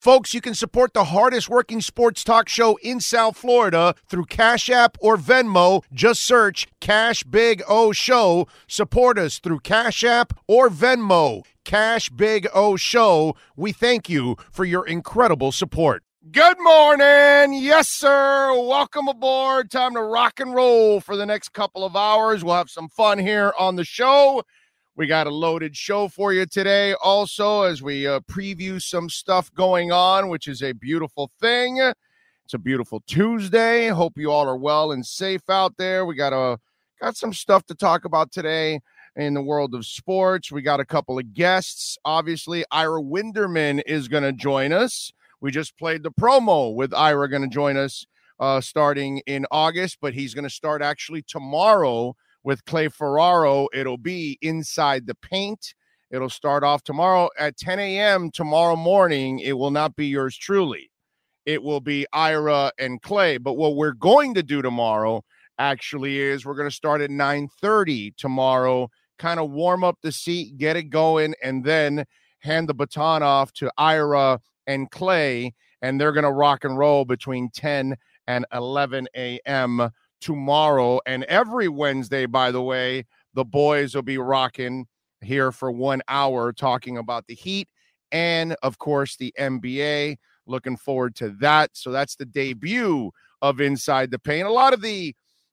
Folks, you can support the hardest working sports talk show in South Florida through Cash App or Venmo. Just search Cash Big O Show. Support us through Cash App or Venmo. Cash Big O Show. We thank you for your incredible support. Good morning. Yes, sir. Welcome aboard. Time to rock and roll for the next couple of hours. We'll have some fun here on the show. We got a loaded show for you today also as we preview some stuff going on, which is a beautiful thing. It's a beautiful Tuesday. Hope you all are well and safe out there. We got some stuff to talk about today in the world of sports. We got a couple of guests. Obviously, Ira Winderman is going to join us. We just played the promo with Ira going to join us starting in August, but he's going to start actually tomorrow with Clay Ferraro. It'll be Inside the Paint. It'll start off tomorrow at 10 a.m. tomorrow morning. It will not be yours truly. It will be Ira and Clay. But what we're going to do tomorrow actually is we're going to start at 9:30 tomorrow, kind of warm up the seat, get it going, and then hand the baton off to Ira and Clay, and they're going to rock and roll between 10 and 11 a.m. tomorrow. And every Wednesday, by the way, the boys will be rocking here for 1 hour talking about the Heat and, of course, the NBA. Looking forward to that. So that's the debut of Inside the Paint. A lot of the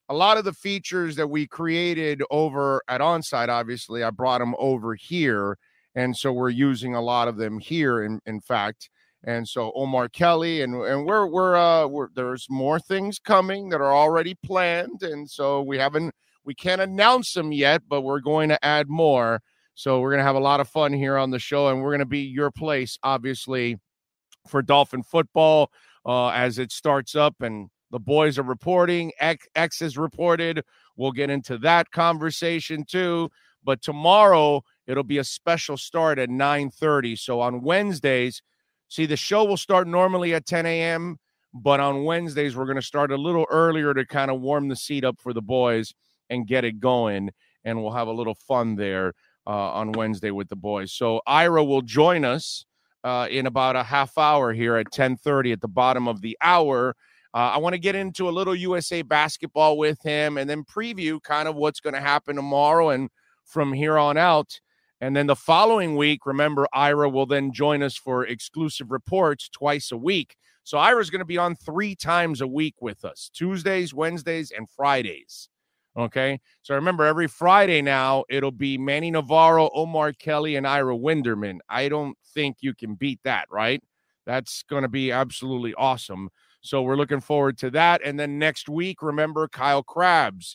features that we created over at Onside, obviously, I brought them over here, and so we're using a lot of them here, in fact. And so Omar Kelly, and we're there's more things coming that are already planned, and so we can't announce them yet, but we're going to add more. So we're going to have a lot of fun here on the show, and we're going to be your place, obviously, for Dolphin football as it starts up, and the boys are reporting. X is reported. We'll get into that conversation too. But tomorrow it'll be a special start at 9:30. So on Wednesdays. See, the show will start normally at 10 a.m., but on Wednesdays, we're going to start a little earlier to kind of warm the seat up for the boys and get it going, and we'll have a little fun there on Wednesday with the boys. So Ira will join us in about a half hour here at 10:30 at the bottom of the hour. I want to get into a little USA basketball with him and then preview kind of what's going to happen tomorrow and from here on out. And then the following week, remember, Ira will then join us for exclusive reports twice a week. So Ira's going to be on 3 times a week with us, Tuesdays, Wednesdays, and Fridays. Okay? So remember, every Friday now, it'll be Manny Navarro, Omar Kelly, and Ira Winderman. I don't think you can beat that, right? That's going to be absolutely awesome. So we're looking forward to that. And then next week, remember, Kyle Krabs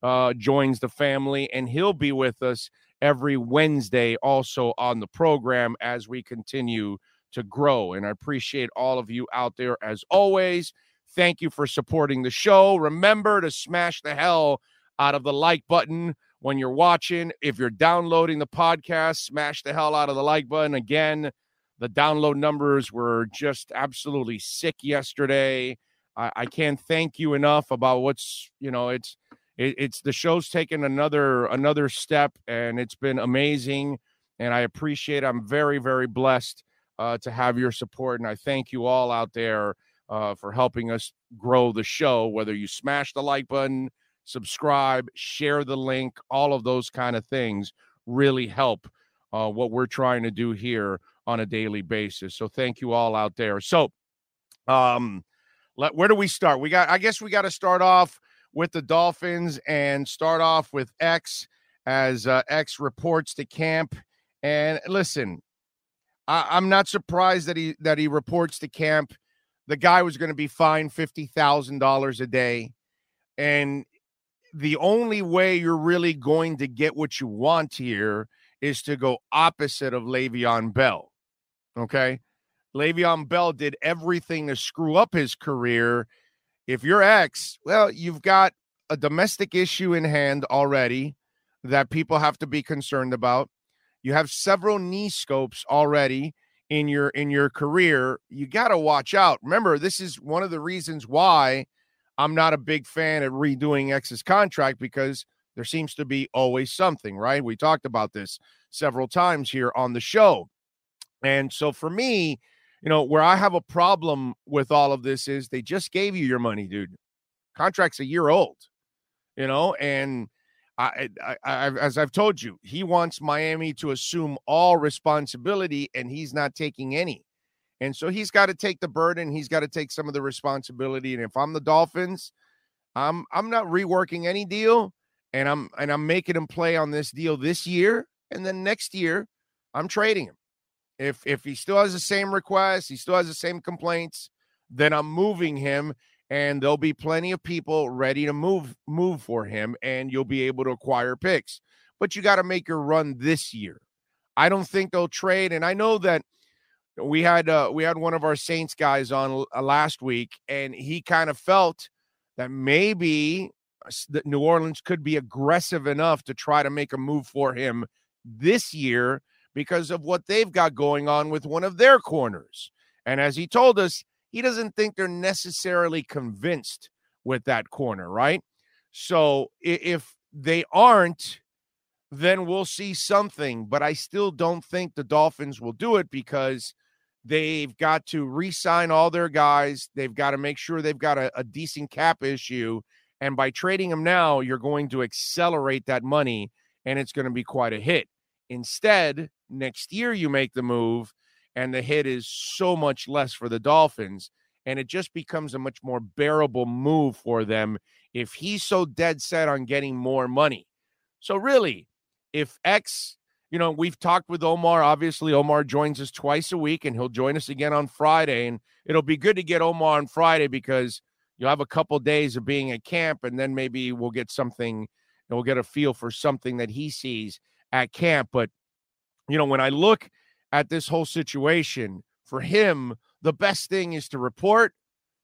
joins the family, and he'll be with us every Wednesday also on the program as we continue to grow. And I appreciate all of you out there as always. Thank you for supporting the show. Remember to smash the hell out of the like button when you're watching. If you're downloading the podcast, smash the hell out of the like button. Again, the download numbers were just absolutely sick yesterday. I can't thank you enough about what's, it's the show's taken another step, and it's been amazing, and I appreciate it. I'm very, very blessed to have your support, and I thank you all out there for helping us grow the show, whether you smash the like button, subscribe, share the link, all of those kind of things really help what we're trying to do here on a daily basis. So thank you all out there. So where do we start? I guess we got to start off with the Dolphins and start off with X as X reports to camp. And listen, I'm not surprised that he reports to camp. The guy was going to be fined $50,000 a day. And the only way you're really going to get what you want here is to go opposite of Le'Veon Bell. Okay? Le'Veon Bell did everything to screw up his career. If you're X, well, you've got a domestic issue in hand already that people have to be concerned about. You have several knee scopes already in your career. You got to watch out. Remember, this is one of the reasons why I'm not a big fan of redoing X's contract, because there seems to be always something, right? We talked about this several times here on the show. And so for me, Where I have a problem with all of this is they just gave you your money, dude. Contract's a year old, and as I've told you, he wants Miami to assume all responsibility, and he's not taking any. And so he's got to take the burden. He's got to take some of the responsibility. And if I'm the Dolphins, I'm not reworking any deal, and I'm making him play on this deal this year, and then next year I'm trading him. If he still has the same requests, he still has the same complaints, then I'm moving him, and there'll be plenty of people ready to move for him, and you'll be able to acquire picks. But you got to make your run this year. I don't think they'll trade, and I know that we had one of our Saints guys on last week, and he kind of felt that maybe that New Orleans could be aggressive enough to try to make a move for him this year because of what they've got going on with one of their corners. And as he told us, he doesn't think they're necessarily convinced with that corner, right? So if they aren't, then we'll see something. But I still don't think the Dolphins will do it because they've got to re-sign all their guys. They've got to make sure they've got a decent cap issue. And by trading them now, you're going to accelerate that money, and it's going to be quite a hit. Instead, next year you make the move, and the hit is so much less for the Dolphins, and it just becomes a much more bearable move for them if he's so dead set on getting more money. So really, if X, we've talked with Omar. Obviously, Omar joins us twice a week, and he'll join us again on Friday, and it'll be good to get Omar on Friday because you'll have a couple days of being at camp, and then maybe we'll get something, and we'll get a feel for something that he sees at camp. But, when I look at this whole situation, for him, the best thing is to report,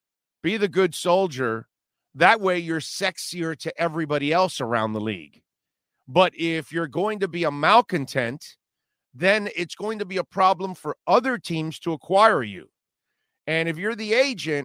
be the good soldier. That way you're sexier to everybody else around the league. But if you're going to be a malcontent, then it's going to be a problem for other teams to acquire you. And if you're the agent,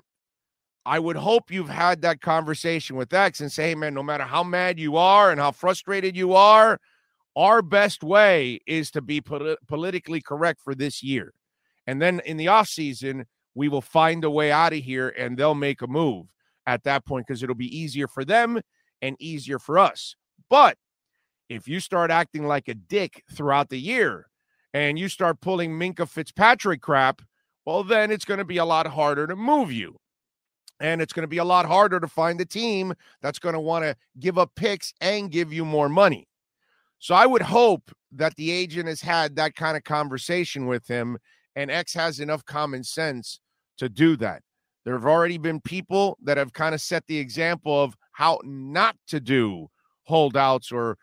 I would hope you've had that conversation with X and say, hey, man, no matter how mad you are and how frustrated you are, our best way is to be politically correct for this year. And then in the offseason, we will find a way out of here, and they'll make a move at that point because it'll be easier for them and easier for us. But if you start acting like a dick throughout the year and you start pulling Minkah Fitzpatrick crap, well, then it's going to be a lot harder to move you. And it's going to be a lot harder to find a team that's going to want to give up picks and give you more money. So I would hope that the agent has had that kind of conversation with him, and X has enough common sense to do that. There have already been people that have kind of set the example of how not to do holdouts or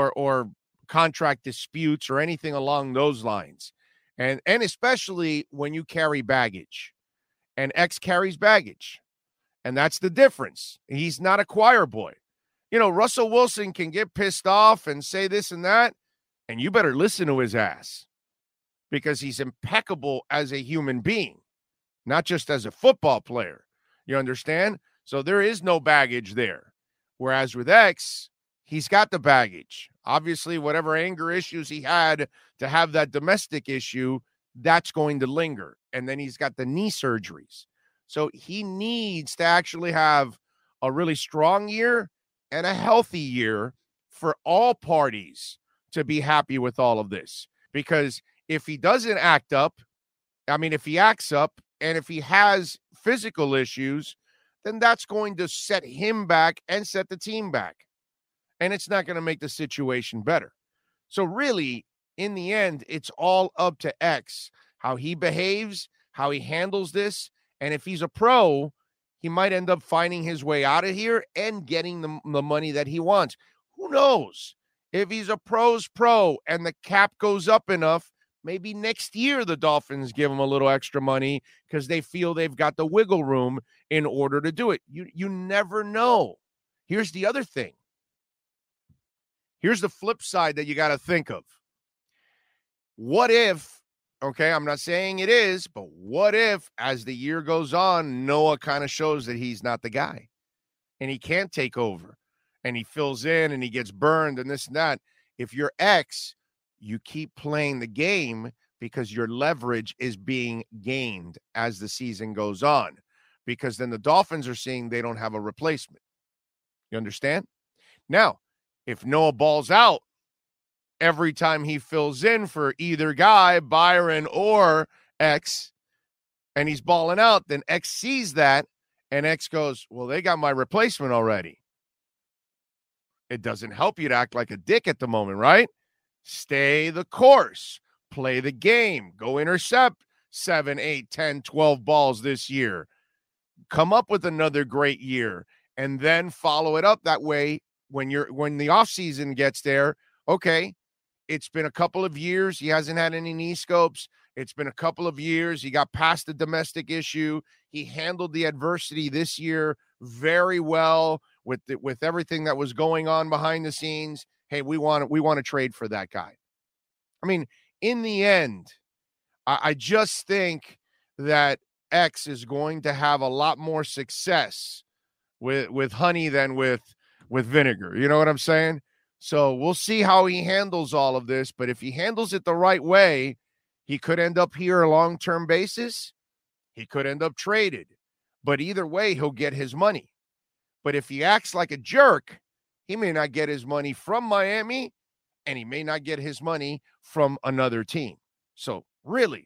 contract disputes or anything along those lines. And especially when you carry baggage. And X carries baggage. And that's the difference. He's not a choir boy. Russell Wilson can get pissed off and say this and that, and you better listen to his ass because he's impeccable as a human being, not just as a football player. You understand? So there is no baggage there. Whereas with X, he's got the baggage. Obviously, whatever anger issues he had to have that domestic issue, that's going to linger. And then he's got the knee surgeries. So he needs to actually have a really strong year and a healthy year for all parties to be happy with all of this. Because if he doesn't act up, if he acts up and if he has physical issues, then that's going to set him back and set the team back. And it's not going to make the situation better. So really, in the end, it's all up to X, how he behaves, how he handles this. And if he's a pro, he might end up finding his way out of here and getting the money that he wants. Who knows? If he's a pro's pro and the cap goes up enough, maybe next year the Dolphins give him a little extra money because they feel they've got the wiggle room in order to do it. You never know. Here's the other thing. Here's the flip side that you got to think of. What if, okay, I'm not saying it is, but what if as the year goes on, Noah kind of shows that he's not the guy and he can't take over and he fills in and he gets burned and this and that. If you're X, you keep playing the game because your leverage is being gained as the season goes on, because then the Dolphins are seeing they don't have a replacement. You understand? Now, if Noah balls out every time he fills in for either guy, Byron or X, and he's balling out, then X sees that, and X goes, well, they got my replacement already. It doesn't help you to act like a dick at the moment, right? Stay the course. Play the game. Go intercept 7, 8, 10, 12 balls this year. Come up with another great year, and then follow it up that way when the offseason gets there. Okay, it's been a couple of years. He hasn't had any knee scopes. It's been a couple of years. He got past the domestic issue. He handled the adversity this year very well with everything that was going on behind the scenes. Hey, we want to trade for that guy. I mean, in the end, I just think that X is going to have a lot more success with honey than with vinegar. You know what I'm saying? So we'll see how he handles all of this. But if he handles it the right way, he could end up here a long-term basis. He could end up traded. But either way, he'll get his money. But if he acts like a jerk, he may not get his money from Miami, and he may not get his money from another team. So really,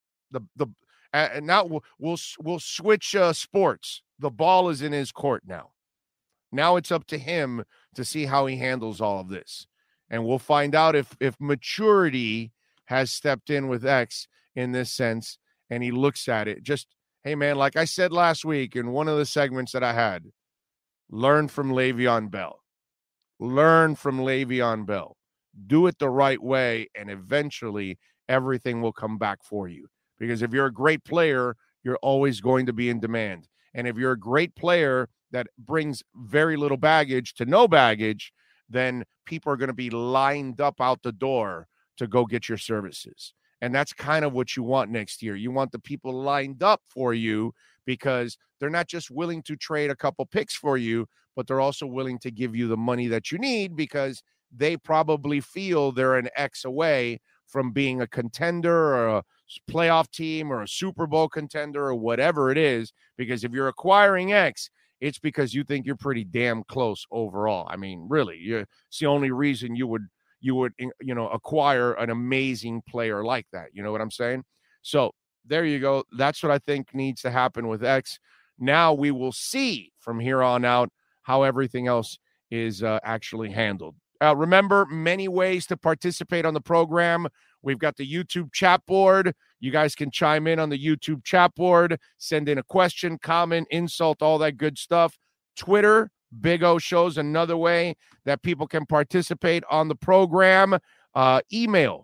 now we'll switch sports. The ball is in his court now. Now it's up to him to see how he handles all of this, and we'll find out if maturity has stepped in with X in this sense, and he looks at it. Just, hey man, like I said last week in one of the segments that I had, learn from Le'Veon Bell. Learn from Le'Veon Bell. Do it the right way, and eventually everything will come back for you. Because if you're a great player, you're always going to be in demand. And if you're a great player that brings very little baggage to no baggage, then people are going to be lined up out the door to go get your services. And that's kind of what you want next year. You want the people lined up for you because they're not just willing to trade a couple picks for you, but they're also willing to give you the money that you need because they probably feel they're an X away from being a contender or a playoff team or a Super Bowl contender or whatever it is. Because if you're acquiring X, it's because you think you're pretty damn close overall. I mean, really, it's the only reason you would acquire an amazing player like that. You know what I'm saying? So there you go. That's what I think needs to happen with X. Now we will see from here on out how everything else is actually handled. Remember, many ways to participate on the program. We've got the YouTube chat board. You guys can chime in on the YouTube chat board, send in a question, comment, insult, all that good stuff. Twitter, Big O Show's another way that people can participate on the program. Email,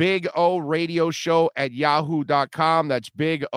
bigoradioshow@yahoo.com. That's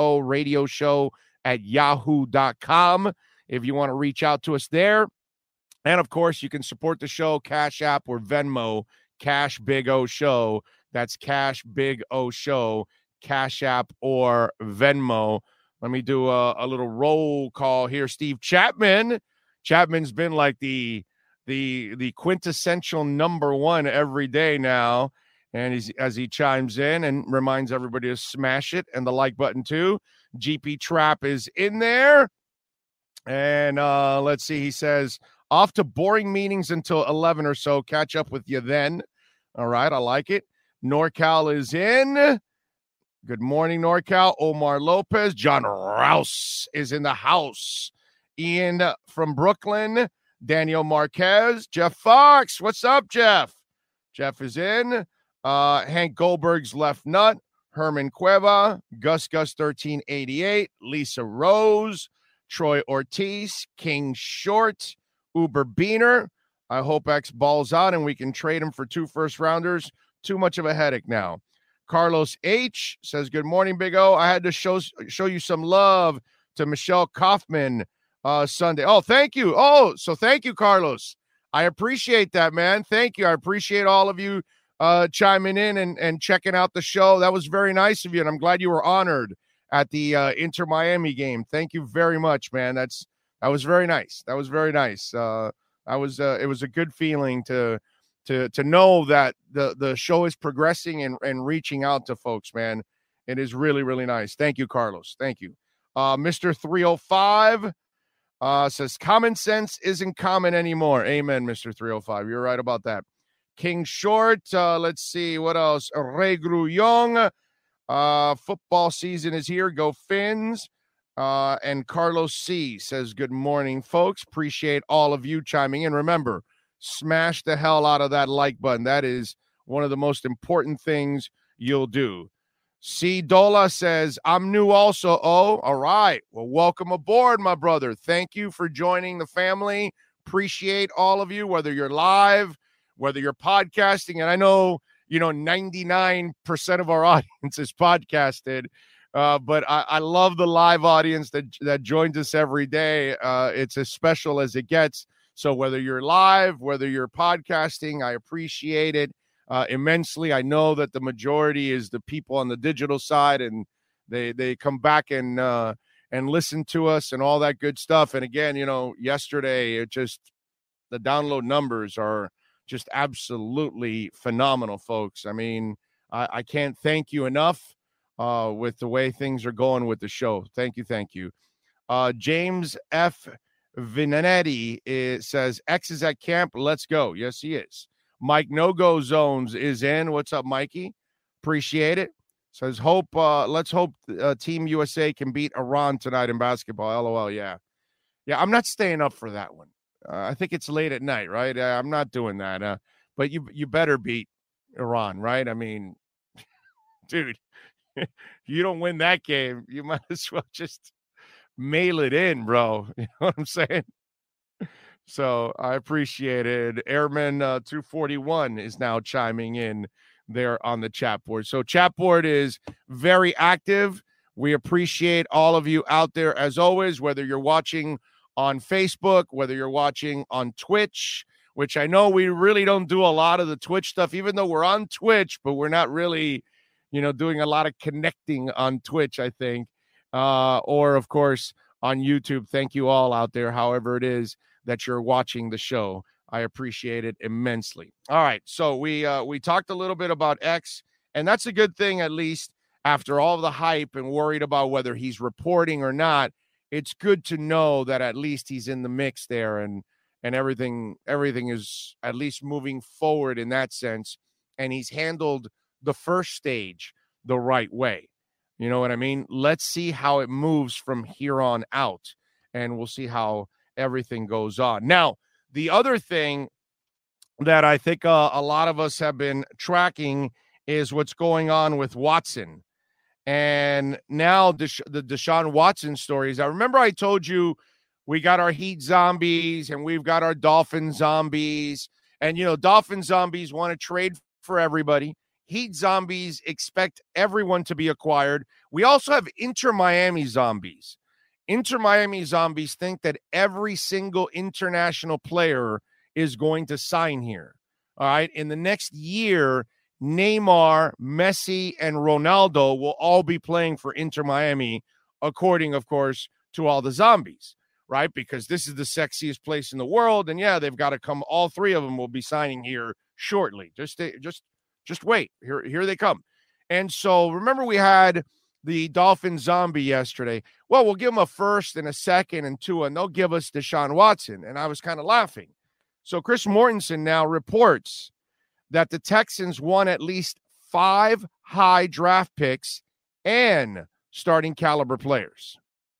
bigoradioshow@yahoo.com if you want to reach out to us there. And, of course, you can support the show, Cash App or Venmo, Cash Big O Show. That's Cash Big O Show, Cash App or Venmo. Let me do a little roll call here. Steve Chapman. Chapman's been like the quintessential number one every day now. And as he chimes in and reminds everybody to smash it and the like button too. GP Trap is in there. And let's see, he says, off to boring meetings until 11 or so. Catch up with you then. All right, I like it. NorCal is in. Good morning, NorCal. Omar Lopez. John Rouse is in the house. Ian from Brooklyn. Daniel Marquez. Jeff Fox. What's up, Jeff? Jeff is in. Hank Goldberg's left nut. Herman Cueva. Gus 1388. Lisa Rose. Troy Ortiz. King Short. Uber Beaner. I hope X balls out and we can trade him for 2 first-rounders. Too much of a headache now. Carlos H. says, good morning, Big O. I had to show you some love to Michelle Kaufman Sunday. Oh, thank you. Oh, so thank you, Carlos. I appreciate that, man. Thank you. I appreciate all of you chiming in and checking out the show. That was very nice of you, and I'm glad you were honored at the Inter Miami game. Thank you very much, man. That was very nice. That was very nice. It was a good feeling to to know that the show is progressing and reaching out to folks, man. It is really, really nice. Thank you, Carlos. Thank you. Mr. 305 says, common sense isn't common anymore. Amen, Mr. 305. You're right about that. King Short, let's see, what else? Ray Grullon, football season is here. Go Fins. And Carlos C. says, good morning, folks. Appreciate all of you chiming in. Remember, smash the hell out of that like button. That is one of the most important things you'll do. C. Dola says, I'm new also. Oh, all right. Well, welcome aboard, my brother. Thank you for joining the family. Appreciate all of you, whether you're live, whether you're podcasting. And I know, 99% of our audience is podcasted. But I love the live audience that joins us every day. It's as special as it gets. So whether you're live, whether you're podcasting, I appreciate it immensely. I know that the majority is the people on the digital side, and they come back and listen to us and all that good stuff. And again, yesterday, the download numbers are just absolutely phenomenal, folks. I mean, I can't thank you enough. With the way things are going with the show. Thank you. James F. Vinetti says, X is at camp. Let's go. Yes, he is. Mike No-Go Zones is in. What's up, Mikey? Appreciate it. Says, let's hope Team USA can beat Iran tonight in basketball. LOL, yeah. Yeah, I'm not staying up for that one. I think it's late at night, right? I'm not doing that. But you better beat Iran, right? I mean, dude. You don't win that game, you might as well just mail it in, bro. You know what I'm saying? So I appreciate it. Airman 241 is now chiming in there on the chat board. So chat board is very active. We appreciate all of you out there as always, whether you're watching on Facebook, whether you're watching on Twitch, which I know we really don't do a lot of the Twitch stuff, even though we're on Twitch, but we're not really doing a lot of connecting on Twitch, I think, or, of course, on YouTube. Thank you all out there, however it is that you're watching the show. I appreciate it immensely. All right, so we talked a little bit about X, and that's a good thing, at least, after all the hype and worried about whether he's reporting or not. It's good to know that at least he's in the mix there, and everything is at least moving forward in that sense, and he's handled the first stage the right way. You know what I mean? Let's see how it moves from here on out, and we'll see how everything goes on. Now, the other thing that I think a lot of us have been tracking is what's going on with Watson. And now the Deshaun Watson stories. I remember I told you we got our Heat zombies and we've got our Dolphin zombies. And, Dolphin zombies want to trade for everybody. Heat zombies expect everyone to be acquired. We also have Inter Miami zombies. Inter Miami zombies think that every single international player is going to sign here. All right. In the next year, Neymar, Messi, and Ronaldo will all be playing for Inter Miami, according, of course, to all the zombies, right? Because this is the sexiest place in the world. And yeah, they've got to come. All three of them will be signing here shortly. Just wait. Here they come. And so remember we had the Dolphin zombie yesterday. Well, we'll give them a first and a second and two, and they'll give us Deshaun Watson. And I was kind of laughing. So Chris Mortensen now reports that the Texans won at least 5 high draft picks and starting caliber players.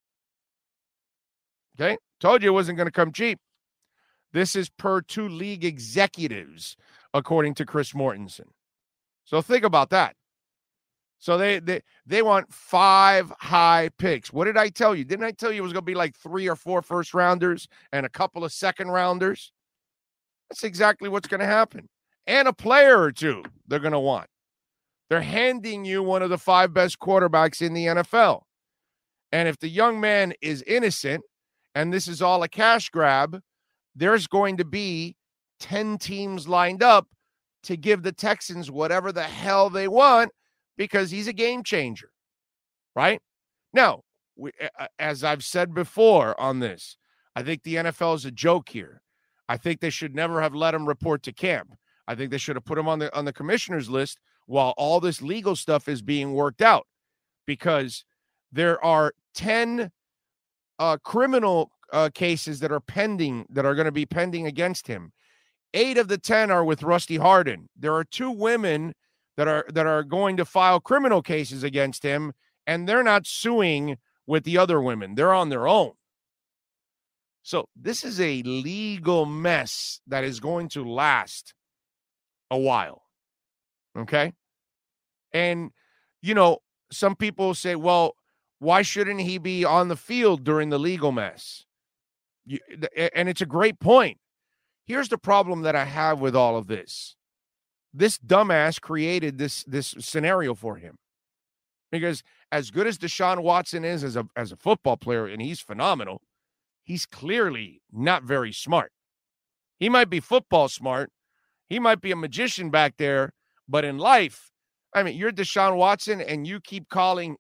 Okay? Told you it wasn't going to come cheap. This is per 2 league executives, according to Chris Mortensen. So think about that. So they want 5 high picks. What did I tell you? Didn't I tell you it was going to be like 3 or 4 first rounders and a couple of second rounders? That's exactly what's going to happen. And a player or two they're going to want. They're handing you one of the 5 best quarterbacks in the NFL. And if the young man is innocent and this is all a cash grab, there's going to be 10 teams lined up to give the Texans whatever the hell they want because he's a game changer, right? Now, as I've said before on this, I think the NFL is a joke here. I think they should never have let him report to camp. I think they should have put him on the commissioner's list while all this legal stuff is being worked out, because there are 10 criminal cases that are pending, that are going to be pending against him. 8 of the 10 are with Rusty Hardin. There are 2 women that are going to file criminal cases against him, and they're not suing with the other women. They're on their own. So this is a legal mess that is going to last a while. Okay? And, you know, some people say, well, why shouldn't he be on the field during the legal mess? And it's a great point. Here's the problem that I have with all of this. This dumbass created this scenario for him. Because as good as Deshaun Watson is as a football player, and he's phenomenal, he's clearly not very smart. He might be football smart. He might be a magician back there. But in life, I mean, you're Deshaun Watson, and you keep calling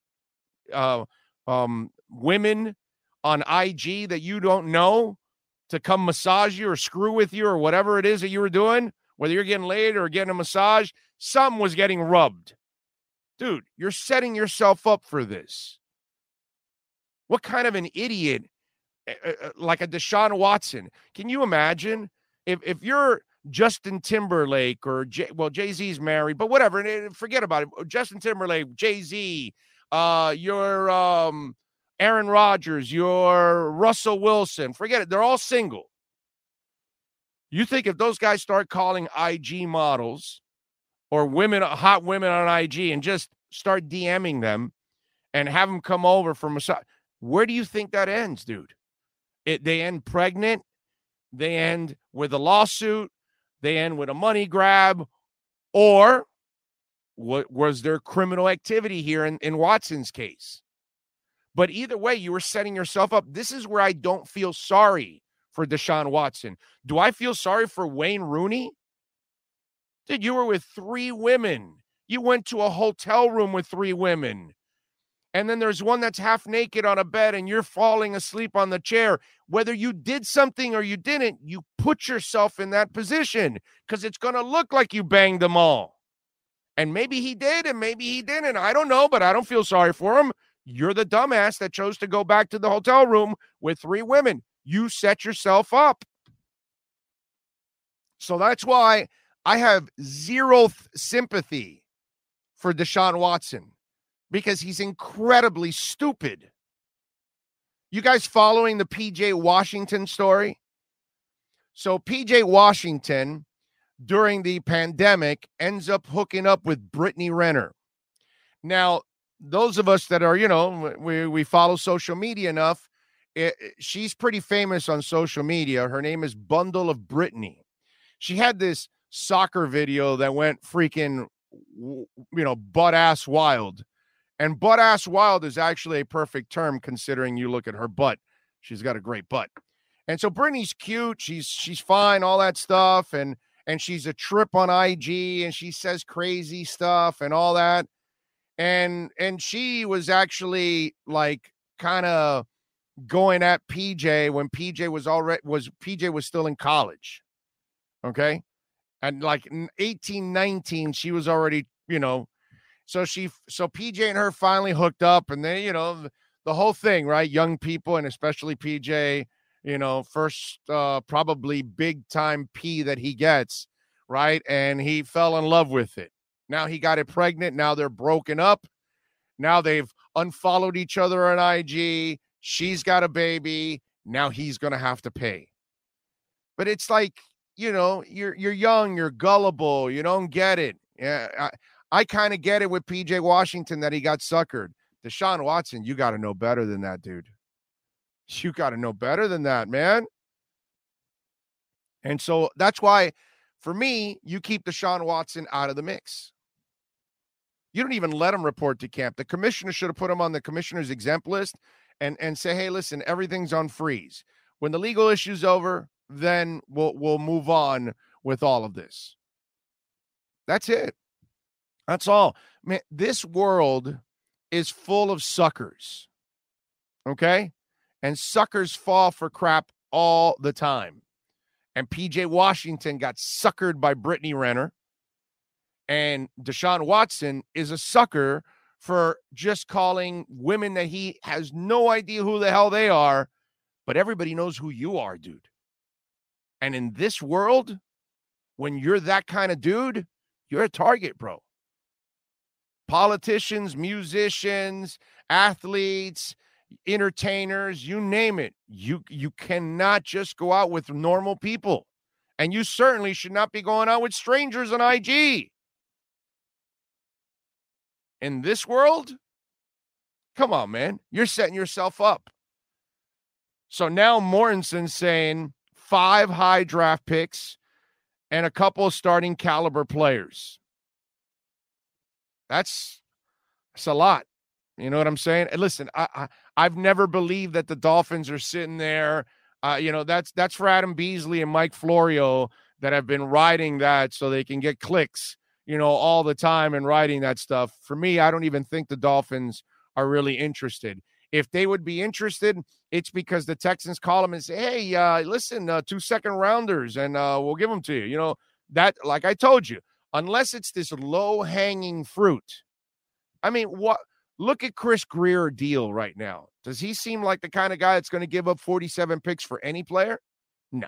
women on IG that you don't know to come massage you or screw with you or whatever it is that you were doing, whether you're getting laid or getting a massage, something was getting rubbed. Dude, you're setting yourself up for this. What kind of an idiot, like a Deshaun Watson? Can you imagine if you're Justin Timberlake or Jay-Z's married, but whatever, forget about it. Justin Timberlake, Jay-Z, you're Aaron Rodgers, you're Russell Wilson, forget it. They're all single. You think if those guys start calling IG models or women, hot women on IG, and just start DMing them and have them come over for massage, where do you think that ends, dude? They end pregnant. They end with a lawsuit. They end with a money grab. Or what was there criminal activity here in Watson's case? But either way, you were setting yourself up. This is where I don't feel sorry for Deshaun Watson. Do I feel sorry for Wayne Rooney? Dude, you were with 3 women. You went to a hotel room with 3 women. And then there's one that's half naked on a bed and you're falling asleep on the chair. Whether you did something or you didn't, you put yourself in that position because it's going to look like you banged them all. And maybe he did and maybe he didn't. I don't know, but I don't feel sorry for him. You're the dumbass that chose to go back to the hotel room with 3 women. You set yourself up. So that's why I have zero sympathy for Deshaun Watson, because he's incredibly stupid. You guys following the PJ Washington story? So PJ Washington, during the pandemic, ends up hooking up with Brittany Renner. Now, those of us that are, we follow social media enough, she's pretty famous on social media. Her name is Bundle of Brittany. She had this soccer video that went freaking, butt-ass wild. And butt-ass wild is actually a perfect term considering you look at her butt. She's got a great butt. And so Brittany's cute. She's fine, all that stuff. And she's a trip on IG, and she says crazy stuff and all that. And she was actually like kind of going at PJ when PJ was still in college. Okay. And like 18, 19, she was already, so PJ and her finally hooked up, and then, the whole thing, right? Young people, and especially PJ, first probably big time P that he gets, right? And he fell in love with it. Now he got it pregnant. Now they're broken up. Now they've unfollowed each other on IG. She's got a baby. Now he's going to have to pay. But it's like, you're young, you're gullible, you don't get it. Yeah, I kind of get it with PJ Washington that he got suckered. Deshaun Watson, you got to know better than that, dude. You got to know better than that, man. And so that's why, for me, you keep Deshaun Watson out of the mix. You don't even let him report to camp. The commissioner should have put him on the commissioner's exempt list and say, hey, listen, everything's on freeze. When the legal issue's over, then we'll move on with all of this. That's it. That's all. Man, this world is full of suckers. Okay? And suckers fall for crap all the time. And P.J. Washington got suckered by Brittany Renner. And Deshaun Watson is a sucker for just calling women that he has no idea who the hell they are, but everybody knows who you are, dude. And in this world, when you're that kind of dude, you're a target, bro. Politicians, musicians, athletes, entertainers, you name it. You cannot just go out with normal people. And you certainly should not be going out with strangers on IG. In this world, come on, man. You're setting yourself up. So now Mortensen's saying 5 high draft picks and a couple of starting caliber players. That's a lot. You know what I'm saying? And listen, I've never believed that the Dolphins are sitting there. That's for Adam Beasley and Mike Florio that have been writing that so they can get clicks, all the time and writing that stuff. For me, I don't even think the Dolphins are really interested. If they would be interested, it's because the Texans call them and say, hey, listen, 2 second rounders, and we'll give them to you. That, like I told you, unless it's this low-hanging fruit. I mean, look at Chris Greer deal right now. Does he seem like the kind of guy that's going to give up 47 picks for any player? No.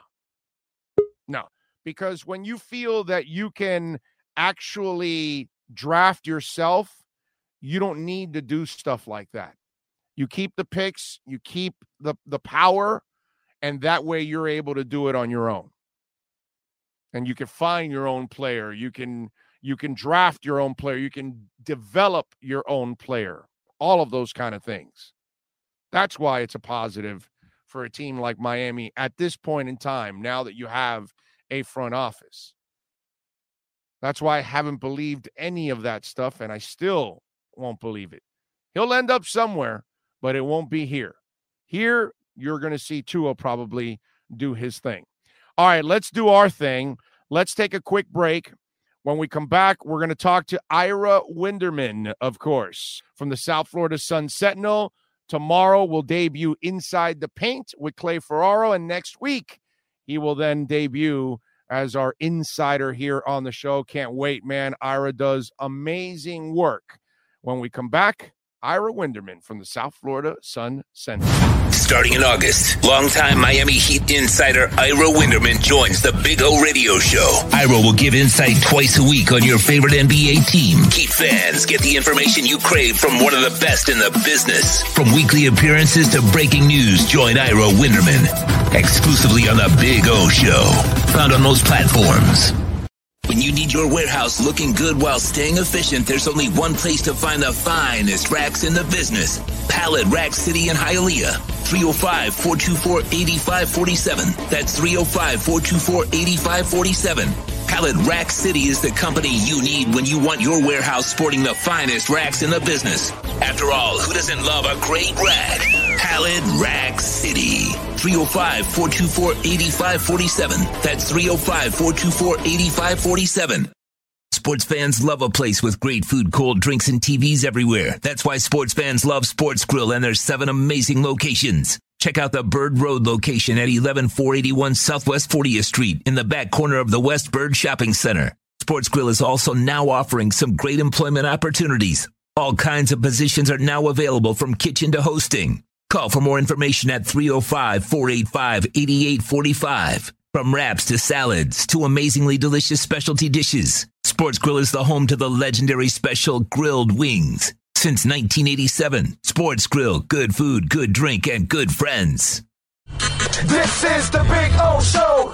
Because when you feel that you can actually draft yourself, you don't need to do stuff like that. You keep the picks, you keep the power, and that way you're able to do it on your own. And you can find your own player. You can draft your own player. You can develop your own player. All of those kind of things. That's why it's a positive for a team like Miami at this point in time, now that you have a front office. That's why I haven't believed any of that stuff, and I still won't believe it. He'll end up somewhere, but it won't be here. Here, you're going to see Tua probably do his thing. All right, let's do our thing. Let's take a quick break. When we come back, we're going to talk to Ira Winderman, of course, from the South Florida Sun-Sentinel. Tomorrow we'll debut Inside the Paint with Clay Ferraro, and next week he will then debut as our insider here on the show. Can't wait, man. Ira does amazing work. When we come back, Ira Winderman from the South Florida Sun-Sentinel. Starting in August, longtime Miami Heat insider Ira Winderman joins the Big O Radio Show. Ira will give insight twice a week on your favorite NBA team. Heat fans get the information you crave from one of the best in the business. From weekly appearances to breaking news, join Ira Winderman exclusively on the Big O Show. Found on most platforms. When you need your warehouse looking good while staying efficient, there's only one place to find the finest racks in the business. Pallet Rack City in Hialeah. 305-424-8547. That's 305-424-8547. Pallet Rack City is the company you need when you want your warehouse sporting the finest racks in the business. After all, who doesn't love a great rack? Pallet Rack City. 305-424-8547. That's 305-424-8547. Sports fans love a place with great food, cold drinks, and TVs everywhere. That's why sports fans love Sports Grill and their 7 amazing locations. Check out the Bird Road location at 11481 Southwest 40th Street in the back corner of the West Bird Shopping Center. Sports Grill is also now offering some great employment opportunities. All kinds of positions are now available from kitchen to hosting. Call for more information at 305-485-8845. From wraps to salads to amazingly delicious specialty dishes, Sports Grill is the home to the legendary special grilled wings. Since 1987, Sports Grill, good food, good drink, and good friends. This is the Big O Show.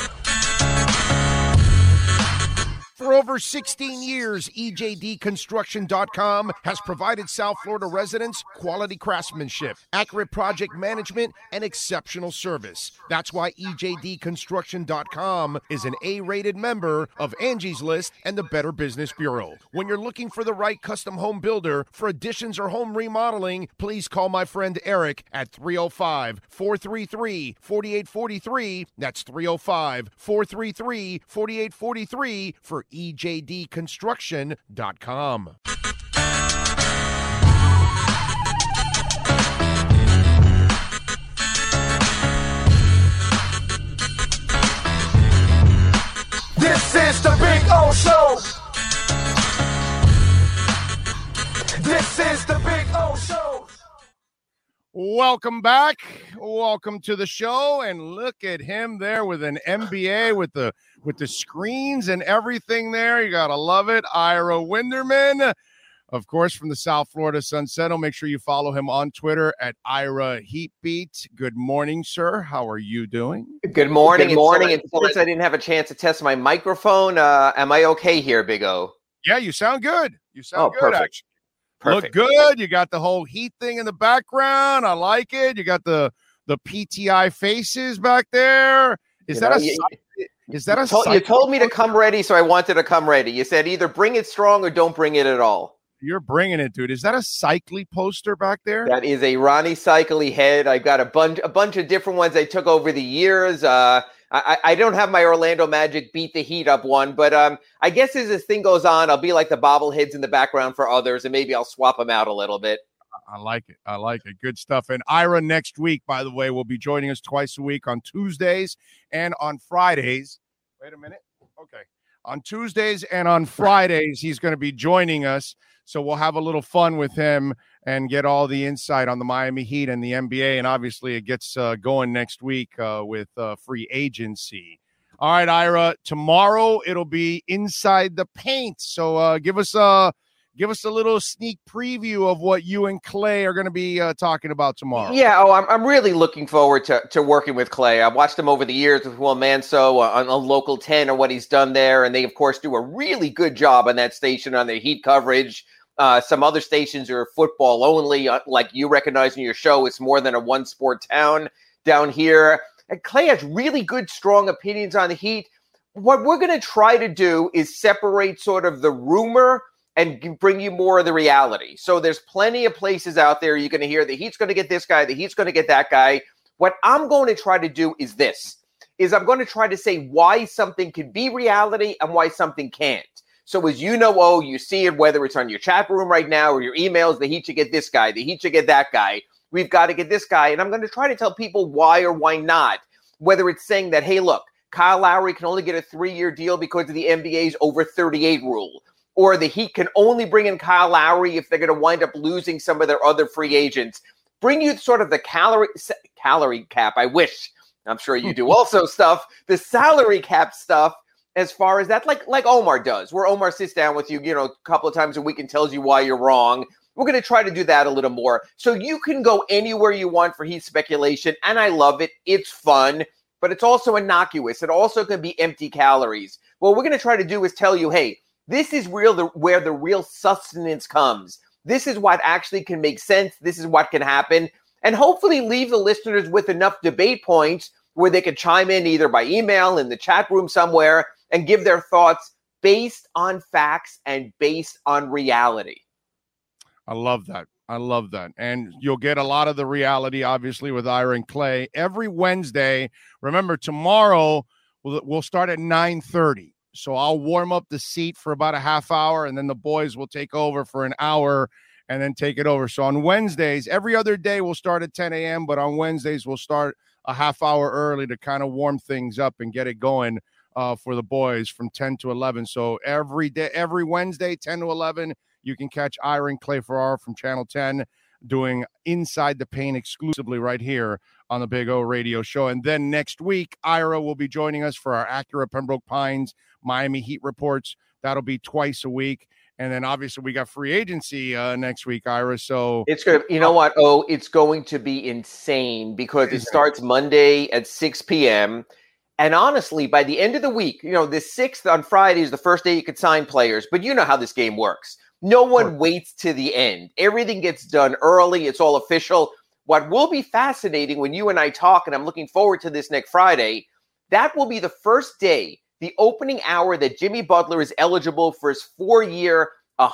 For over 16 years, EJDconstruction.com has provided South Florida residents quality craftsmanship, accurate project management, and exceptional service. That's why EJDconstruction.com is an A-rated member of Angie's List and the Better Business Bureau. When you're looking for the right custom home builder for additions or home remodeling, please call my friend Eric at 305-433-4843. That's 305-433-4843 for EJDconstruction.com. welcome back. Welcome to the show. And look at him there with an NBA with the screens and everything there. You got to love it. Ira Winderman, of course, from the South Florida Sun Sentinel. Make sure you follow him on Twitter at Ira Heatbeat. Good morning, sir. How are you doing? Good morning. Good morning. And since I didn't have a chance to test my microphone, am I okay here, Big O? Yeah, you sound good. You sound good, perfect. actually. Perfect. Look good. You got the whole Heat thing in the background. I like it. You got the PTI faces back there. Is that a You told me to come ready, so I wanted to come ready. You said either bring it strong or don't bring it at all. You're bringing it, dude. Is that a Cycly poster back there? That is a Ronnie Cycly head. I've got a bunch of different ones I took over the years. I don't have my Orlando Magic beat the Heat up one, but I guess as this thing goes on, I'll be like the bobbleheads in the background for others, and maybe I'll swap them out a little bit. I like it. I like it. Good stuff. And Ira next week, by the way, will be joining us twice a week on Tuesdays and on Fridays. Wait a minute. Okay. On Tuesdays and on Fridays, he's going to be joining us. So we'll have a little fun with him and get all the insight on the Miami Heat and the NBA. And obviously it gets going next week with free agency. All right, Ira, tomorrow it'll be Inside the Paint. So give us a little sneak preview of what you and Clay are going to be talking about tomorrow. Yeah, I'm really looking forward to working with Clay. I've watched him over the years with Will Manso on Local 10 or what he's done there. And they, of course, do a really good job on that station on their Heat coverage. Some other stations are football only, like you recognize in your show. It's more than a one-sport town down here. And Clay has really good, strong opinions on the Heat. What we're going to try to do is separate sort of the rumor and bring you more of the reality. So there's plenty of places out there you're going to hear the Heat's going to get this guy, the Heat's going to get that guy. What I'm going to try to do is I'm going to try to say why something can be reality and why something can't. So as you know, you see it, whether it's on your chat room right now or your emails, the Heat should get this guy, the Heat should get that guy. We've got to get this guy. And I'm going to try to tell people why or why not, whether it's saying that, hey, look, Kyle Lowry can only get a 3-year deal because of the NBA's over 38 rule, or the Heat can only bring in Kyle Lowry if they're going to wind up losing some of their other free agents. Bring you sort of the calorie cap. I wish, I'm sure you do also stuff, the salary cap stuff. As far as that, like Omar does, where Omar sits down with you, a couple of times a week and tells you why you're wrong. We're going to try to do that a little more. So you can go anywhere you want for Heat speculation, and I love it. It's fun, but it's also innocuous. It also can be empty calories. What we're going to try to do is tell you, hey, this is where the real sustenance comes. This is what actually can make sense. This is what can happen. And hopefully leave the listeners with enough debate points where they could chime in either by email, in the chat room somewhere, and give their thoughts based on facts and based on reality. I love that. And you'll get a lot of the reality, obviously, with Ira and Clay every Wednesday. Remember, tomorrow we'll start at 9:30. So I'll warm up the seat for about a half hour, and then the boys will take over for an hour and then take it over. So on Wednesdays, every other day we'll start at 10 a.m., but on Wednesdays we'll start a half hour early to kind of warm things up and get it going for the boys from 10 to 11. So every day, every Wednesday, 10 to 11, you can catch Ira and Clay Farrar from Channel 10 doing Inside the Paint exclusively right here on the Big O Radio Show. And then next week, Ira will be joining us for our Acura Pembroke Pines Miami Heat reports. That'll be twice a week. And then obviously we got free agency next week, Ira. So it's going to, you know what? Oh, it's going to be insane because it starts Monday at 6 p.m. And honestly, by the end of the week, the 6th on Friday is the first day you could sign players. But you know how this game works. No one waits to the end. Everything gets done early. It's all official. What will be fascinating when you and I talk, and I'm looking forward to this next Friday, that will be the first day, the opening hour that Jimmy Butler is eligible for his 4-year,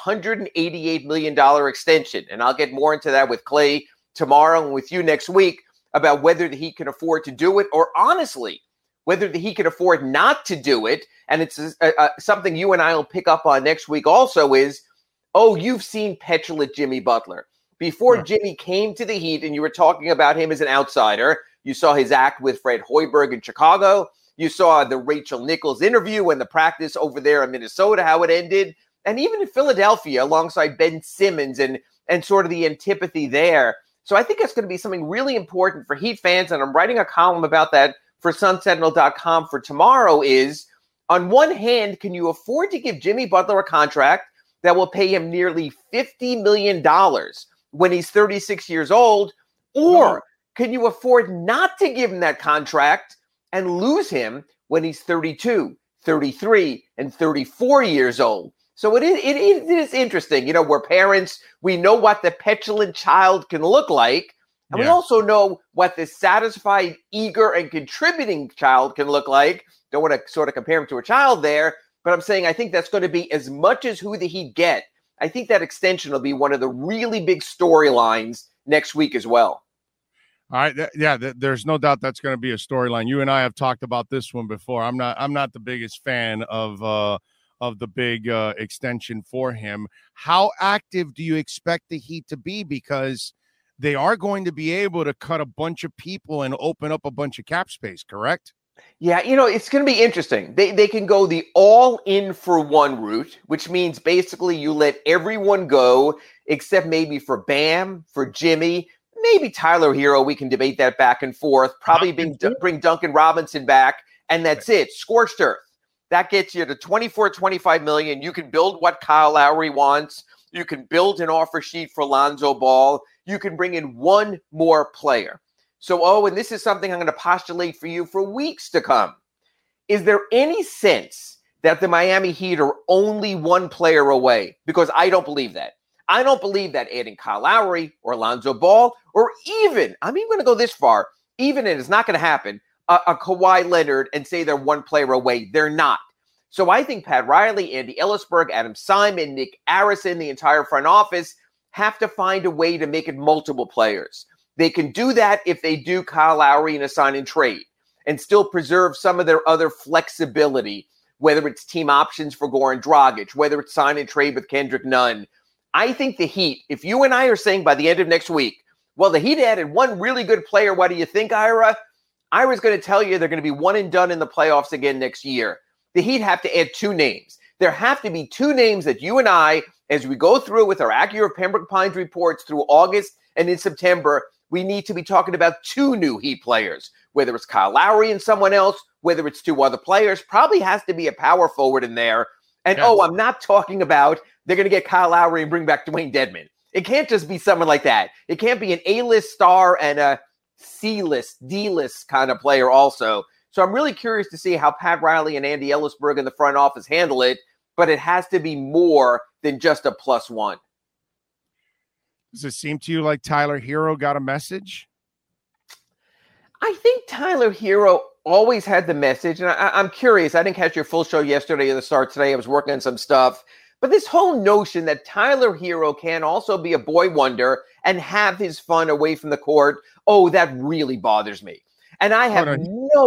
$188 million extension. And I'll get more into that with Clay tomorrow and with you next week about whether the Heat can afford to do it, or honestly, whether the Heat can afford not to do it. And it's something you and I will pick up on next week also is, you've seen petulant Jimmy Butler. Before Jimmy came to the Heat and you were talking about him as an outsider, you saw his act with Fred Hoiberg in Chicago. You saw the Rachel Nichols interview and the practice over there in Minnesota, how it ended. And even in Philadelphia alongside Ben Simmons and sort of the antipathy there. So I think it's going to be something really important for Heat fans, and I'm writing a column about that for SunSentinel.com for tomorrow is, on one hand, can you afford to give Jimmy Butler a contract that will pay him nearly $50 million when he's 36 years old? Or can you afford not to give him that contract and lose him when he's 32, 33, and 34 years old? So it is interesting. We're parents. We know what the petulant child can look like. And we also know what the satisfied, eager, and contributing child can look like. Don't want to sort of compare him to a child there, but I'm saying I think that's going to be as much as who the Heat get. I think that extension will be one of the really big storylines next week as well. All right. There's no doubt that's going to be a storyline. You and I have talked about this one before. I'm not the biggest fan of the big extension for him. How active do you expect the Heat to be? Because they are going to be able to cut a bunch of people and open up a bunch of cap space, correct? Yeah, it's going to be interesting. They can go the all-in for one route, which means basically you let everyone go except maybe for Bam, for Jimmy, maybe Tyler Hero. We can debate that back and forth. Probably bring Duncan Robinson back, and that's it. Scorched earth. That gets you to $24-25 million. You can build what Kyle Lowry wants. You can build an offer sheet for Lonzo Ball. You can bring in one more player. So, and this is something I'm going to postulate for you for weeks to come. Is there any sense that the Miami Heat are only one player away? Because I don't believe that. I don't believe that adding Kyle Lowry or Lonzo Ball, or even, I'm even going to go this far, even, and it's not going to happen, a Kawhi Leonard and say they're one player away. They're not. So I think Pat Riley, Andy Ellisberg, Adam Simon, Nick Arison, the entire front office have to find a way to make it multiple players. They can do that if they do Kyle Lowry in a sign and trade and still preserve some of their other flexibility, whether it's team options for Goran Dragic, whether it's sign and trade with Kendrick Nunn. I think the Heat, if you and I are saying by the end of next week, well, the Heat added one really good player, what do you think, Ira? Ira's going to tell you they're going to be one and done in the playoffs again next year. The Heat have to add two names. There have to be two names that you and I, as we go through with our accurate Pembroke Pines reports through August and in September, we need to be talking about two new Heat players, whether it's Kyle Lowry and someone else, whether it's two other players, probably has to be a power forward in there. And, I'm not talking about they're going to get Kyle Lowry and bring back Dwayne Dedmon. It can't just be someone like that. It can't be an A-list star and a C-list, D-list kind of player also. So I'm really curious to see how Pat Riley and Andy Ellisberg in the front office handle it, but it has to be more than just a plus one. Does it seem to you like Tyler Hero got a message? I think Tyler Hero always had the message, and I'm curious. I didn't catch your full show yesterday or the start today. I was working on some stuff. But this whole notion that Tyler Hero can also be a boy wonder and have his fun away from the court, that really bothers me. And I have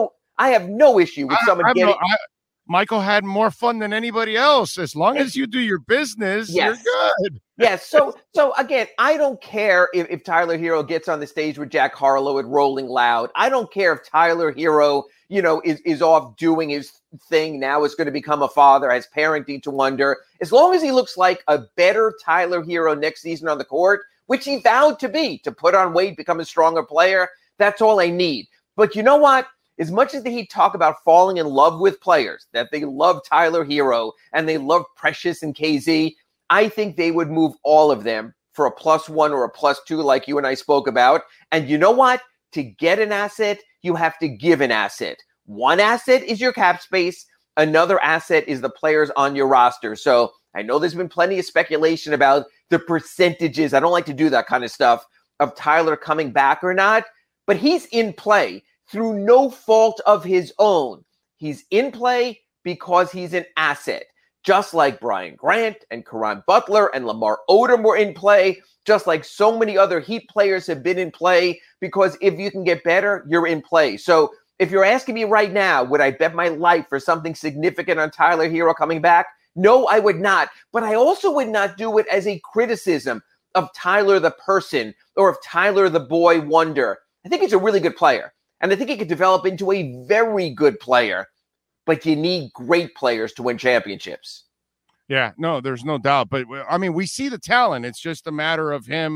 no issue with someone getting... Michael had more fun than anybody else. As long as you do your business, you're good. Yes. So again, I don't care if Tyler Hero gets on the stage with Jack Harlow at Rolling Loud. I don't care if Tyler Hero, is off doing his thing now, is going to become a father, has parenting to wonder. As long as he looks like a better Tyler Hero next season on the court, which he vowed to be, to put on weight, become a stronger player, that's all I need. But you know what? As much as the Heat talk about falling in love with players, that they love Tyler Hero and they love Precious and KZ, I think they would move all of them for a +1 or a +2 like you and I spoke about. And you know what? To get an asset, you have to give an asset. One asset is your cap space. Another asset is the players on your roster. So I know there's been plenty of speculation about the percentages. I don't like to do that kind of stuff of Tyler coming back or not, but he's in play. Through no fault of his own. He's in play because he's an asset. Just like Brian Grant and Caron Butler and Lamar Odom were in play, just like so many other Heat players have been in play, because if you can get better, you're in play. So if you're asking me right now, would I bet my life for something significant on Tyler Hero coming back? No, I would not. But I also would not do it as a criticism of Tyler the person or of Tyler the boy wonder. I think he's a really good player. And I think he could develop into a very good player, but you need great players to win championships. Yeah, no, there's no doubt. But I mean, we see the talent. It's just a matter of him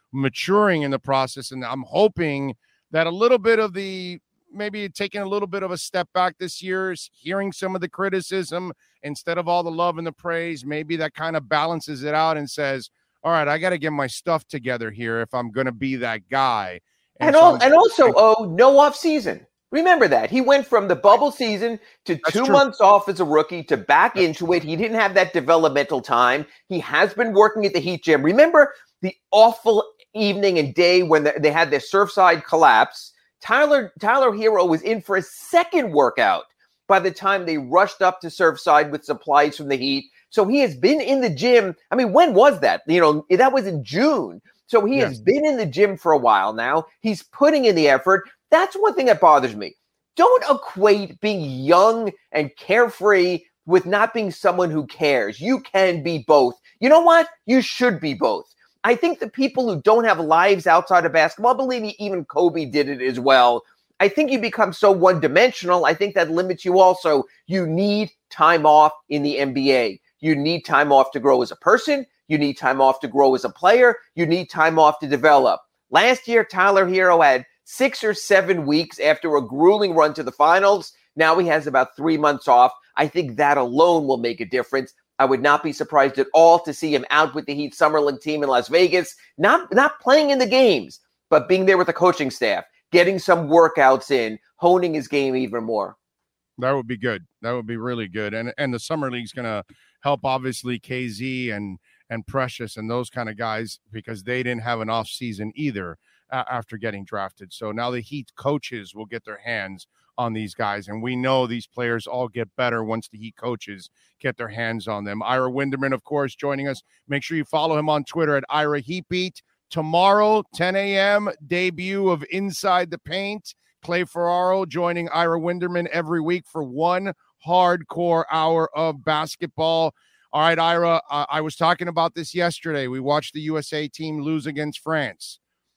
maturing in the process. And I'm hoping that a little bit of maybe taking a little bit of a step back this year, hearing some of the criticism instead of all the love and the praise, maybe that kind of balances it out and says, all right, I got to get my stuff together here if I'm going to be that guy. And also, no off season. Remember that. He went from the bubble season to 2 months off as a rookie to back into it. He didn't have that developmental time. He has been working at the Heat gym. Remember the awful evening and day when they had their Surfside collapse? Tyler Hero was in for a second workout by the time they rushed up to Surfside with supplies from the Heat. So he has been in the gym. I mean, when was that? That was in June. So he has been in the gym for a while now. He's putting in the effort. That's one thing that bothers me. Don't equate being young and carefree with not being someone who cares. You can be both. You know what? You should be both. I think the people who don't have lives outside of basketball, believe me, even Kobe did it as well. I think you become so one-dimensional. I think that limits you also. You need time off in the NBA. You need time off to grow as a person. You need time off to grow as a player. You need time off to develop. Last year, Tyler Hero had 6 or 7 weeks after a grueling run to the finals. Now he has about 3 months off. I think that alone will make a difference. I would not be surprised at all to see him out with the Heat Summer League team in Las Vegas, not playing in the games, but being there with the coaching staff, getting some workouts in, honing his game even more. That would be good. That would be really good. And the Summer League's going to help, obviously, KZ and Precious and those kind of guys, because they didn't have an off season either after getting drafted. So now the Heat coaches will get their hands on these guys, and we know these players all get better once the Heat coaches get their hands on them. Ira Winderman, of course, joining us. Make sure you follow him on Twitter at Ira Heatbeat. Tomorrow, 10 a.m., debut of Inside the Paint. Clay Ferraro joining Ira Winderman every week for one hardcore hour of basketball. All right, Ira, I was talking about this yesterday. We watched the USA team lose against France.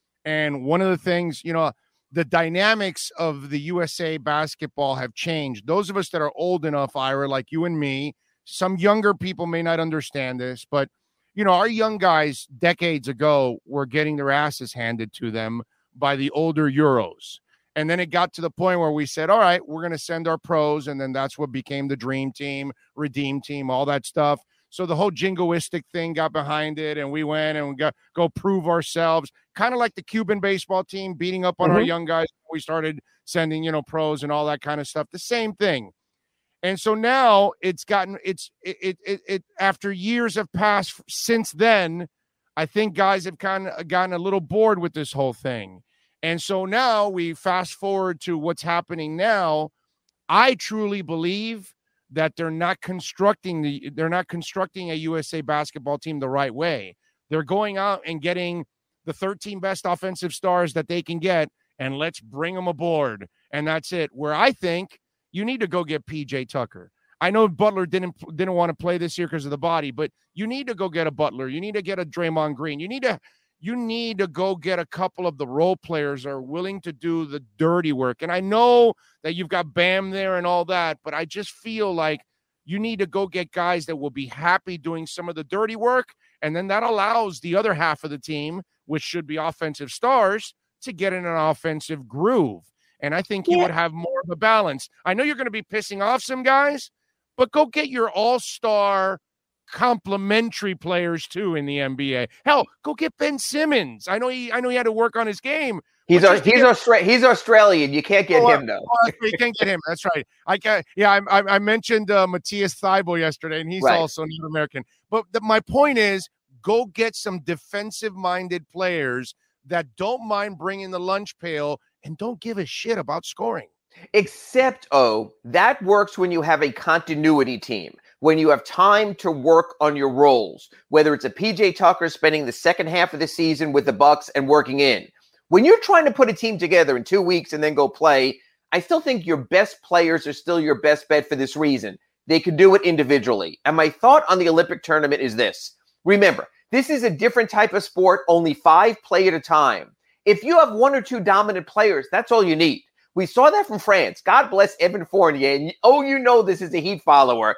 And one of the things, the dynamics of the USA basketball have changed. Those of us that are old enough, Ira, like you and me, some younger people may not understand this, but, our young guys decades ago were getting their asses handed to them by the older Euros. And then it got to the point where we said, all right, we're going to send our pros. And then that's what became the Dream Team, Redeem Team, all that stuff. So the whole jingoistic thing got behind it, and we went and we got go prove ourselves, kind of like the Cuban baseball team beating up on our young guys. We started sending, pros and all that kind of stuff. The same thing. And so now it's gotten after years have passed since then, I think guys have kind of gotten a little bored with this whole thing. And so now we fast forward to what's happening now. I truly believe that they're not constructing a USA basketball team the right way. They're going out and getting the 13 best offensive stars that they can get, and let's bring them aboard. And that's it. Where I think you need to go get PJ Tucker. I know Butler didn't want to play this year because of the body, but you need to go get a Butler. You need to get a Draymond Green. You need to go get a couple of the role players that are willing to do the dirty work. And I know that you've got Bam there and all that, but I just feel like you need to go get guys that will be happy doing some of the dirty work. And then that allows the other half of the team, which should be offensive stars, to get in an offensive groove. And I think you would have more of a balance. I know you're going to be pissing off some guys, but go get your all-star complementary players too in the NBA. Hell, go get Ben Simmons. I know he had to work on his game. He's Australian. You can't get him though. You can't get him. That's right. I mentioned Matthias Thybulle yesterday, and he's also Native American. But my point is, go get some defensive-minded players that don't mind bringing the lunch pail and don't give a shit about scoring. Except, that works when you have a continuity team, when you have time to work on your roles, whether it's a PJ Tucker spending the second half of the season with the Bucks and working in. When you're trying to put a team together in 2 weeks and then go play, I still think your best players are still your best bet for this reason. They can do it individually. And my thought on the Olympic tournament is this. Remember, this is a different type of sport, only 5 play at a time. If you have 1 or 2 dominant players, that's all you need. We saw that from France. God bless Evan Fournier. And this is a Heat follower.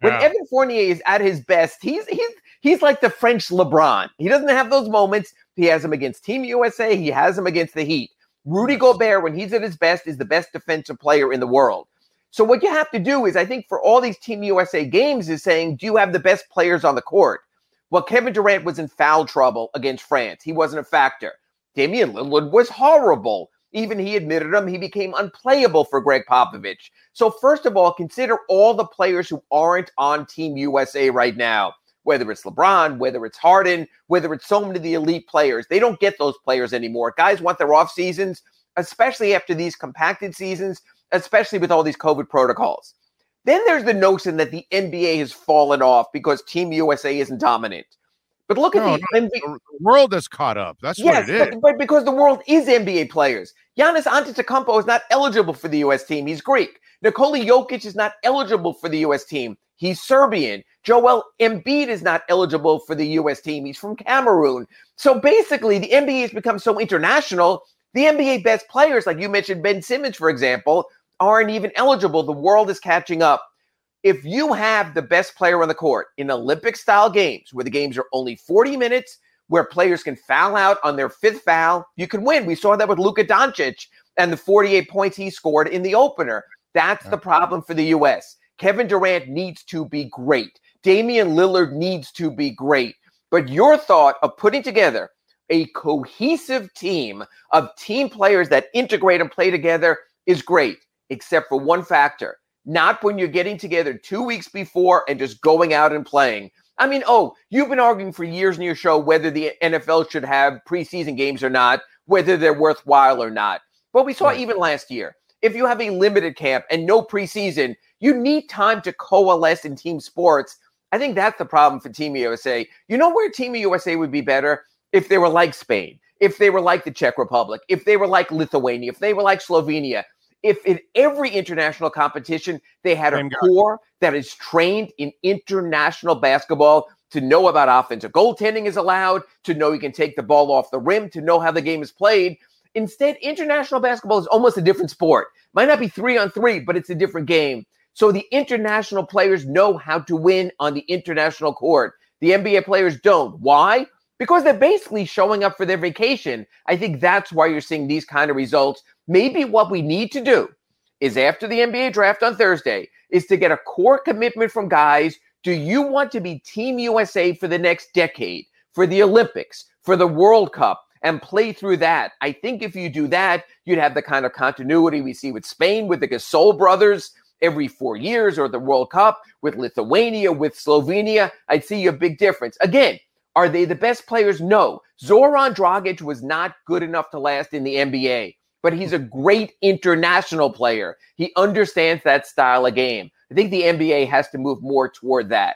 When Evan Fournier is at his best, he's like the French LeBron. He doesn't have those moments. He has them against Team USA. He has them against the Heat. Rudy Gobert, when he's at his best, is the best defensive player in the world. So what you have to do is, I think for all these Team USA games, is saying, do you have the best players on the court? Well, Kevin Durant was in foul trouble against France. He wasn't a factor. Damian Lillard was horrible. Even he admitted him. He became unplayable for Greg Popovich. So first of all, consider all the players who aren't on Team USA right now, whether it's LeBron, whether it's Harden, whether it's so many of the elite players. They don't get those players anymore. Guys want their off seasons, especially after these compacted seasons, especially with all these COVID protocols. Then there's the notion that the NBA has fallen off because Team USA isn't dominant. But look at the NBA. The world has caught up. That's what it is. But because the world is NBA players. Giannis Antetokounmpo is not eligible for the U.S. team. He's Greek. Nikola Jokic is not eligible for the U.S. team. He's Serbian. Joel Embiid is not eligible for the U.S. team. He's from Cameroon. So basically, the NBA has become so international. The NBA best players, like you mentioned, Ben Simmons, for example, aren't even eligible. The world is catching up. If you have the best player on the court in Olympic-style games, where the games are only 40 minutes, where players can foul out on their fifth foul, you can win. We saw that with Luka Doncic and the 48 points he scored in the opener. That's the problem for the U.S. Kevin Durant needs to be great. Damian Lillard needs to be great. But your thought of putting together a cohesive team of team players that integrate and play together is great, except for one factor. Not when you're getting together 2 weeks before and just going out and playing. I mean, you've been arguing for years in your show whether the NFL should have preseason games or not, whether they're worthwhile or not. But we saw even last year, if you have a limited camp and no preseason, you need time to coalesce in team sports. I think that's the problem for Team USA. You know where Team USA would be better? If they were like Spain, if they were like the Czech Republic, if they were like Lithuania, if they were like Slovenia. If in every international competition, they had a core that is trained in international basketball to know about offensive goaltending is allowed, to know you can take the ball off the rim, to know how the game is played. Instead, international basketball is almost a different sport. Might not be 3-on-3, but it's a different game. So the international players know how to win on the international court. The NBA players don't. Why? Because they're basically showing up for their vacation. I think that's why you're seeing these kind of results. Maybe what we need to do is, after the NBA draft on Thursday, is to get a core commitment from guys. Do you want to be Team USA for the next decade, for the Olympics, for the World Cup, and play through that? I think if you do that, you'd have the kind of continuity we see with Spain, with the Gasol brothers every 4 years, or the World Cup, with Lithuania, with Slovenia. I'd see a big difference. Again, are they the best players? No. Zoran Dragic was not good enough to last in the NBA, but he's a great international player. He understands that style of game. I think the NBA has to move more toward that.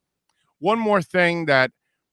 One more thing that,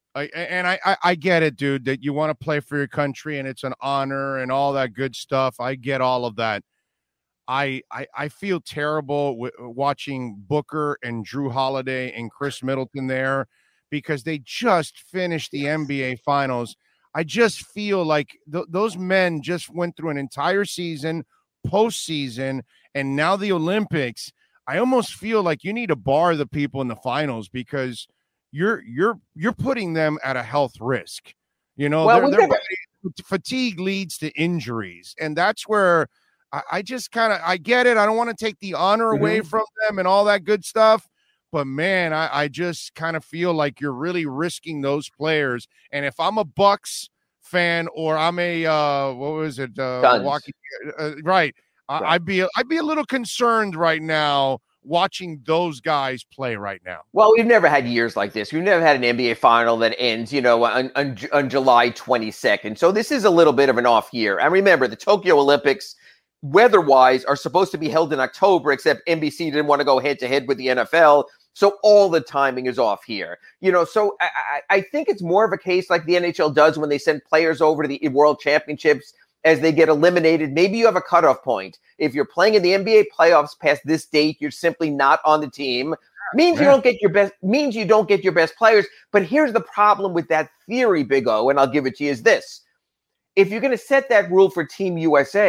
I get it, dude, that you want to play for your country and it's an honor and all that good stuff. I get all of that. I feel terrible watching Booker and Drew Holiday and Chris Middleton there, because they just finished the NBA Finals. I just feel like those men just went through an entire season, postseason, and now the Olympics. I almost feel like you need to bar the people in the finals, because you're putting them at a health risk. You know, fatigue leads to injuries, and that's where I just I get it. I don't want to take the honor away from them and all that good stuff. But, man, I just kind of feel like you're really risking those players. And if I'm a Bucks fan, or I'm a Milwaukee, right, I'd be a little concerned right now watching those guys play right now. Well, we've never had years like this. We've never had an NBA final that ends, on July 22nd. So this is a little bit of an off year. And remember, the Tokyo Olympics, weather-wise, are supposed to be held in October, except NBC didn't want to go head-to-head with the NFL. So all the timing is off here. So I think it's more of a case like the NHL does when they send players over to the World Championships as they get eliminated. Maybe you have a cutoff point. If you're playing in the NBA playoffs past this date, you're simply not on the team. Means you don't get your best players. But here's the problem with that theory, Big O, and I'll give it to you, is this. If you're going to set that rule for Team USA,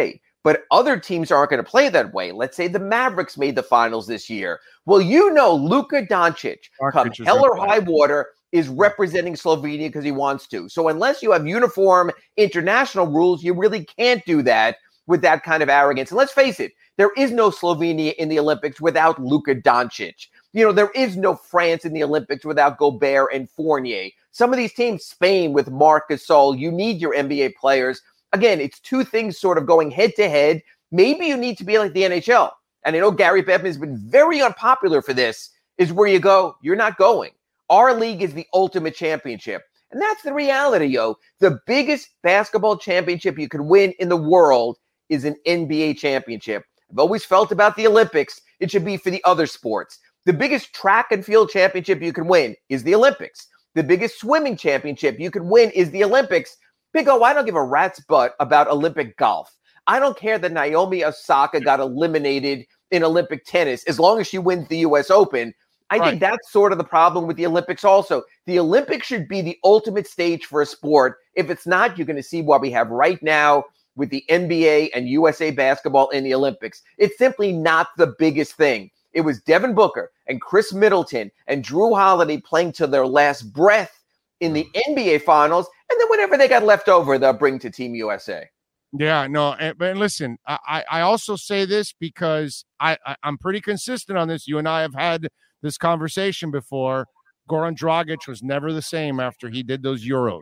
but other teams aren't going to play that way. Let's say the Mavericks made the finals this year. Well, Luka Doncic, come hell or high water, is representing Slovenia because he wants to. So unless you have uniform international rules, you really can't do that with that kind of arrogance. And let's face it, there is no Slovenia in the Olympics without Luka Doncic. There is no France in the Olympics without Gobert and Fournier. Some of these teams, Spain with Marc Gasol, you need your NBA players. Again, it's two things sort of going head to head. Maybe you need to be like the NHL. And I know Gary Bettman has been very unpopular for this, is where you go, you're not going. Our league is the ultimate championship. And that's the reality, yo. The biggest basketball championship you could win in the world is an NBA championship. I've always felt about the Olympics, it should be for the other sports. The biggest track and field championship you can win is the Olympics. The biggest swimming championship you can win is the Olympics. Big O, I don't give a rat's butt about Olympic golf. I don't care that Naomi Osaka got eliminated in Olympic tennis as long as she wins the U.S. Open. I think that's sort of the problem with the Olympics also. The Olympics should be the ultimate stage for a sport. If it's not, you're going to see what we have right now with the NBA and USA basketball in the Olympics. It's simply not the biggest thing. It was Devin Booker and Chris Middleton and Drew Holiday playing to their last breath in the NBA Finals, and then whatever they got left over, they'll bring to Team USA. Yeah, no, but listen, I also say this because I'm pretty consistent on this. You and I have had this conversation before. Goran Dragic was never the same after he did those Euros,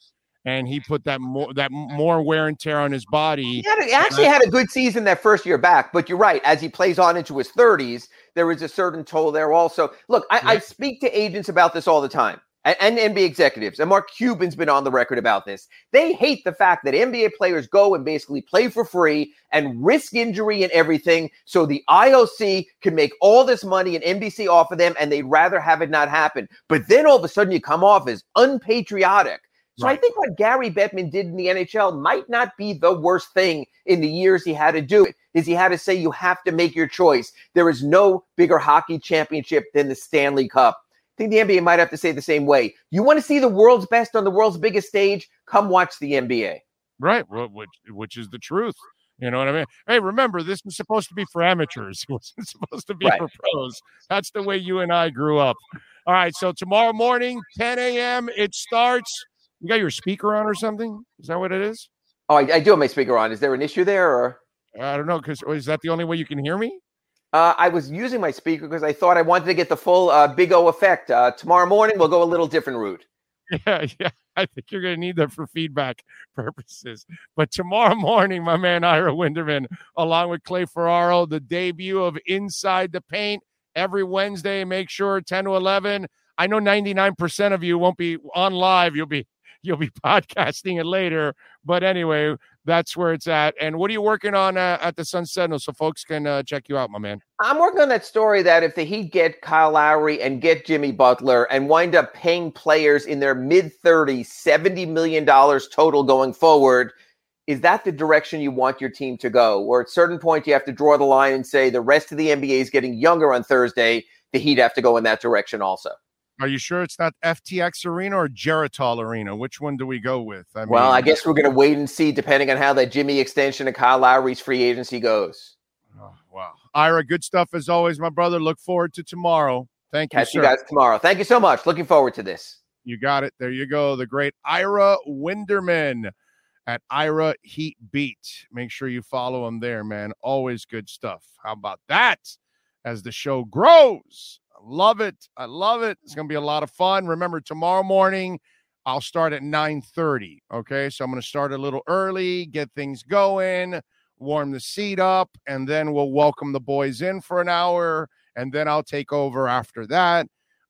and he put that more wear and tear on his body. He actually had a good season that first year back, but you're right. As he plays on into his 30s, there is a certain toll there also. Look, I speak to agents about this all the time. And NBA executives, and Mark Cuban's been on the record about this. They hate the fact that NBA players go and basically play for free and risk injury and everything so the IOC can make all this money and NBC off of them, and they'd rather have it not happen. But then all of a sudden you come off as unpatriotic. So I think what Gary Bettman did in the NHL might not be the worst thing in the years he had to do it, is he had to say you have to make your choice. There is no bigger hockey championship than the Stanley Cup. I think the NBA might have to say the same way. You want to see the world's best on the world's biggest stage? Come watch the NBA. Right, which is the truth. You know what I mean? Hey, remember, this was supposed to be for amateurs. It wasn't supposed to be for pros. That's the way you and I grew up. All right, so tomorrow morning, 10 a.m., it starts. You got your speaker on or something? Is that what it is? Oh, I do have my speaker on. Is there an issue there? Or I don't know, because is that the only way you can hear me? I was using my speaker because I thought I wanted to get the full Big O effect. Tomorrow morning, we'll go a little different route. Yeah. I think you're going to need that for feedback purposes. But tomorrow morning, my man Ira Winderman, along with Clay Ferraro, the debut of Inside the Paint every Wednesday. Make sure 10 to 11. I know 99% of you won't be on live. You'll be podcasting it later. But anyway, that's where it's at. And what are you working on at the Sun Sentinel so folks can check you out, my man? I'm working on that story that if the Heat get Kyle Lowry and get Jimmy Butler and wind up paying players in their mid-30s $70 million total going forward, is that the direction you want your team to go? Or at a certain point, you have to draw the line and say the rest of the NBA is getting younger on Thursday. The Heat have to go in that direction also. Are you sure it's not FTX Arena or Geritol Arena? Which one do we go with? I guess we're going to wait and see depending on how that Jimmy extension and Kyle Lowry's free agency goes. Oh, wow. Ira, good stuff as always, my brother. Look forward to tomorrow. Thank you, Catch you guys tomorrow. Thank you so much. Looking forward to this. You got it. There you go. The great Ira Winderman at Ira Heat Beat. Make sure you follow him there, man. Always good stuff. How about that? As the show grows. Love it. I love it. It's going to be a lot of fun. Remember, tomorrow morning, I'll start at 9:30. Okay, so I'm going to start a little early, get things going, warm the seat up, and then we'll welcome the boys in for an hour, and then I'll take over after that.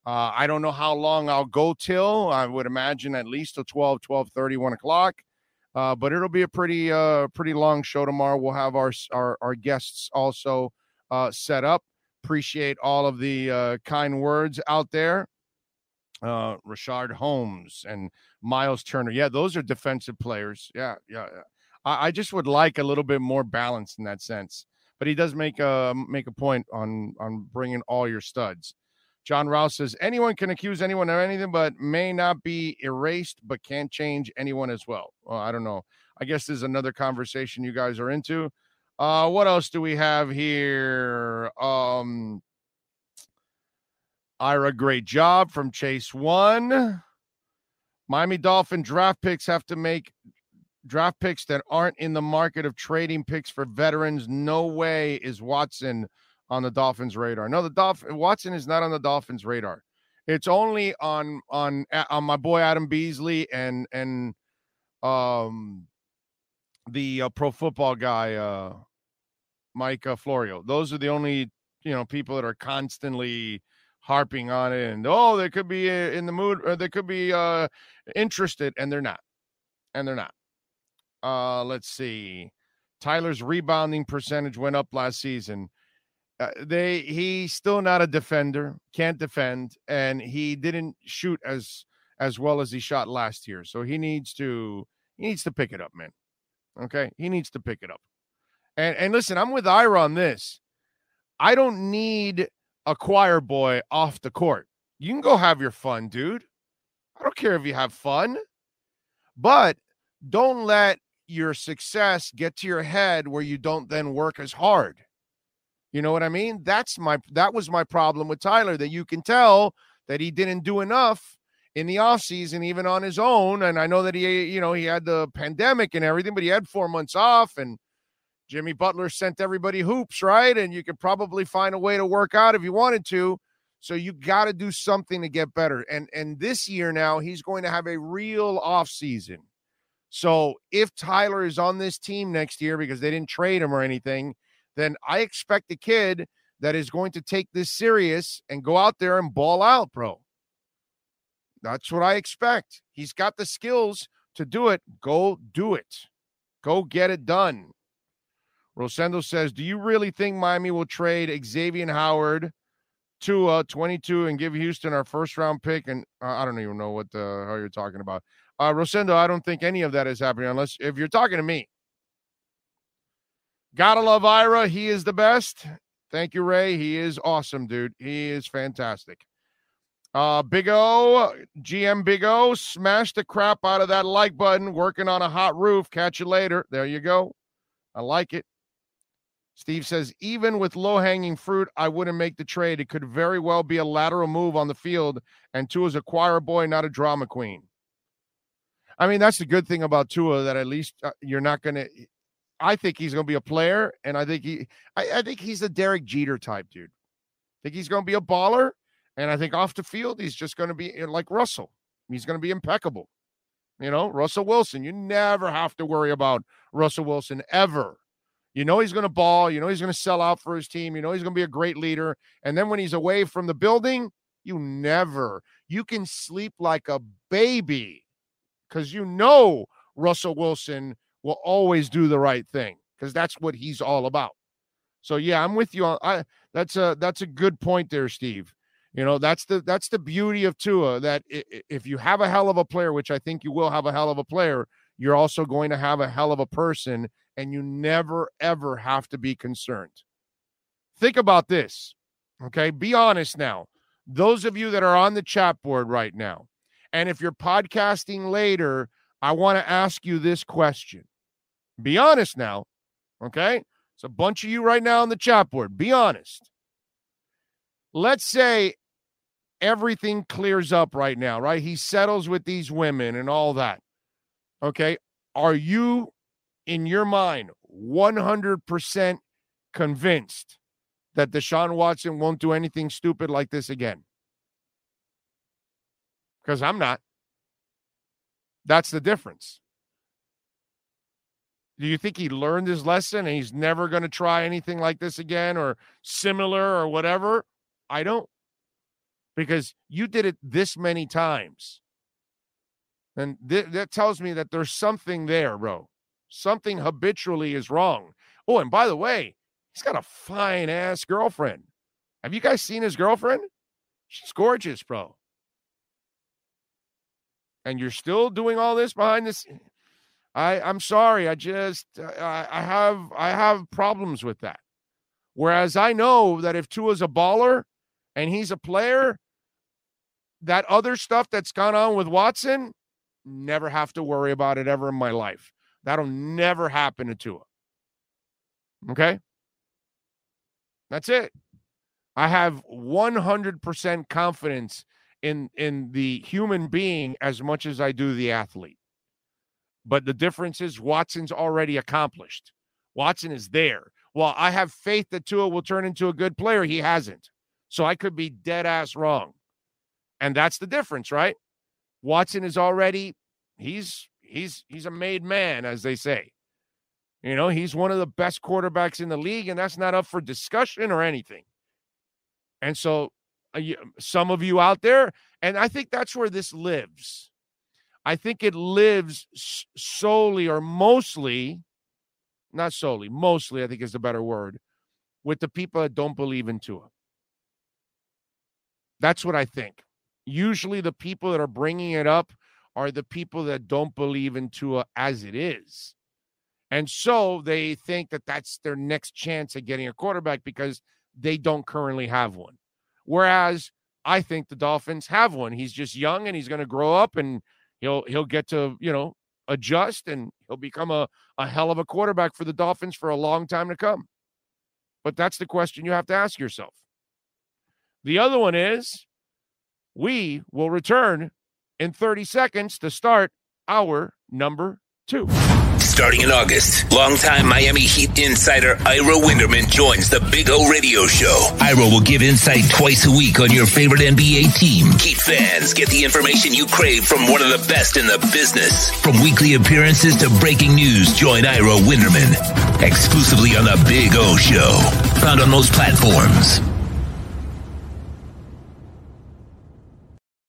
I don't know how long I'll go till. I would imagine at least till 12:30, 1 o'clock. But it'll be a pretty long show tomorrow. We'll have our guests also set up. Appreciate all of the kind words out there. Rashard Holmes and Miles Turner. Yeah, those are defensive players. Yeah. I just would like a little bit more balance in that sense. But he does make a point on bringing all your studs. John Rouse says, anyone can accuse anyone of anything, but may not be erased, but can't change anyone as well. Well, I don't know. I guess there's another conversation you guys are into. What else do we have here? Ira, great job from Chase 1. Miami Dolphin draft picks have to make draft picks that aren't in the market of trading picks for veterans. No way is Watson on the Dolphins' radar. No, Watson is not on the Dolphins' radar. It's only on my boy Adam Beasley and the Pro Football guy Mike Florio. Those are the only people that are constantly harping on it, and they could be in the mood, or they could be interested, and they're not. Let's see. Tyler's rebounding percentage went up last season. He's still not a defender, can't defend, and he didn't shoot as well as he shot last year. So he needs to pick it up, man. Okay, he needs to pick it up. And listen, I'm with Ira on this. I don't need a choir boy off the court. You can go have your fun, dude. I don't care if you have fun, but don't let your success get to your head where you don't then work as hard. You know what I mean? That was my problem with Tyler, that you can tell that he didn't do enough in the offseason, even on his own. And I know that he had the pandemic and everything, but he had 4 months off, and Jimmy Butler sent everybody hoops, right? And you could probably find a way to work out if you wanted to. So you got to do something to get better. And this year now, he's going to have a real offseason. So if Tyler is on this team next year because they didn't trade him or anything, then I expect a kid that is going to take this serious and go out there and ball out, bro. That's what I expect. He's got the skills to do it. Go do it. Go get it done. Rosendo says, do you really think Miami will trade Xavier Howard to 22 and give Houston our first-round pick? And I don't even know what how you're talking about. Rosendo, I don't think any of that is happening unless if you're talking to me. Gotta love Ira. He is the best. Thank you, Ray. He is awesome, dude. He is fantastic. Big O, GM Big O, smash the crap out of that like button. Working on a hot roof. Catch you later. There you go. I like it. Steve says, even with low-hanging fruit, I wouldn't make the trade. It could very well be a lateral move on the field, and Tua's a choir boy, not a drama queen. I mean, that's the good thing about Tua, that at least you're not going to – I think he's going to be a player, and I think he's a Derek Jeter type dude. I think he's going to be a baller, and I think off the field he's just going to be like Russell. He's going to be impeccable. Russell Wilson, you never have to worry about Russell Wilson ever. You know he's going to ball. You know he's going to sell out for his team. You know he's going to be a great leader. And then when he's away from the building, you can sleep like a baby because Russell Wilson will always do the right thing because that's what he's all about. So, yeah, I'm with you. That's a good point there, Steve. That's the beauty of Tua, that if you have a hell of a player, which I think you will have a hell of a player, you're also going to have a hell of a person, and you never, ever have to be concerned. Think about this, okay? Be honest now. Those of you that are on the chat board right now, and if you're podcasting later, I want to ask you this question. Be honest now, okay? It's a bunch of you right now on the chat board. Be honest. Let's say everything clears up right now, right? He settles with these women and all that. Okay, are you, in your mind, 100% convinced that Deshaun Watson won't do anything stupid like this again? Because I'm not. That's the difference. Do you think he learned his lesson and he's never going to try anything like this again or similar or whatever? I don't. Because you did it this many times. And that tells me that there's something there, bro. Something habitually is wrong. Oh, and by the way, he's got a fine-ass girlfriend. Have you guys seen his girlfriend? She's gorgeous, bro. And you're still doing all this behind this. I'm sorry. I have problems with that. Whereas I know that if Tua's a baller and he's a player, that other stuff that's gone on with Watson, never have to worry about it ever in my life. That'll never happen to Tua. Okay? That's it. I have 100% confidence in the human being as much as I do the athlete. But the difference is Watson's already accomplished. Watson is there. Well, I have faith that Tua will turn into a good player. He hasn't. So I could be dead ass wrong. And that's the difference, right? Watson is already, he's a made man, as they say. You know, he's one of the best quarterbacks in the league, and that's not up for discussion or anything. And so some of you out there, and I think that's where this lives. I think it lives solely or mostly, not solely, mostly, I think is the better word, with the people that don't believe in Tua. That's what I think. Usually the people that are bringing it up are the people that don't believe in Tua as it is. And so they think that that's their next chance at getting a quarterback because they don't currently have one. Whereas I think the Dolphins have one. He's just young and he's going to grow up and he'll get to, adjust and he'll become a hell of a quarterback for the Dolphins for a long time to come. But that's the question you have to ask yourself. The other one is, we will return in 30 seconds to start our number 2. Starting in August, longtime Miami Heat insider Ira Winderman joins the Big O Radio Show. Ira will give insight twice a week on your favorite NBA team. Heat fans get the information you crave from one of the best in the business. From weekly appearances to breaking news, join Ira Winderman exclusively on the Big O Show. Found on most platforms.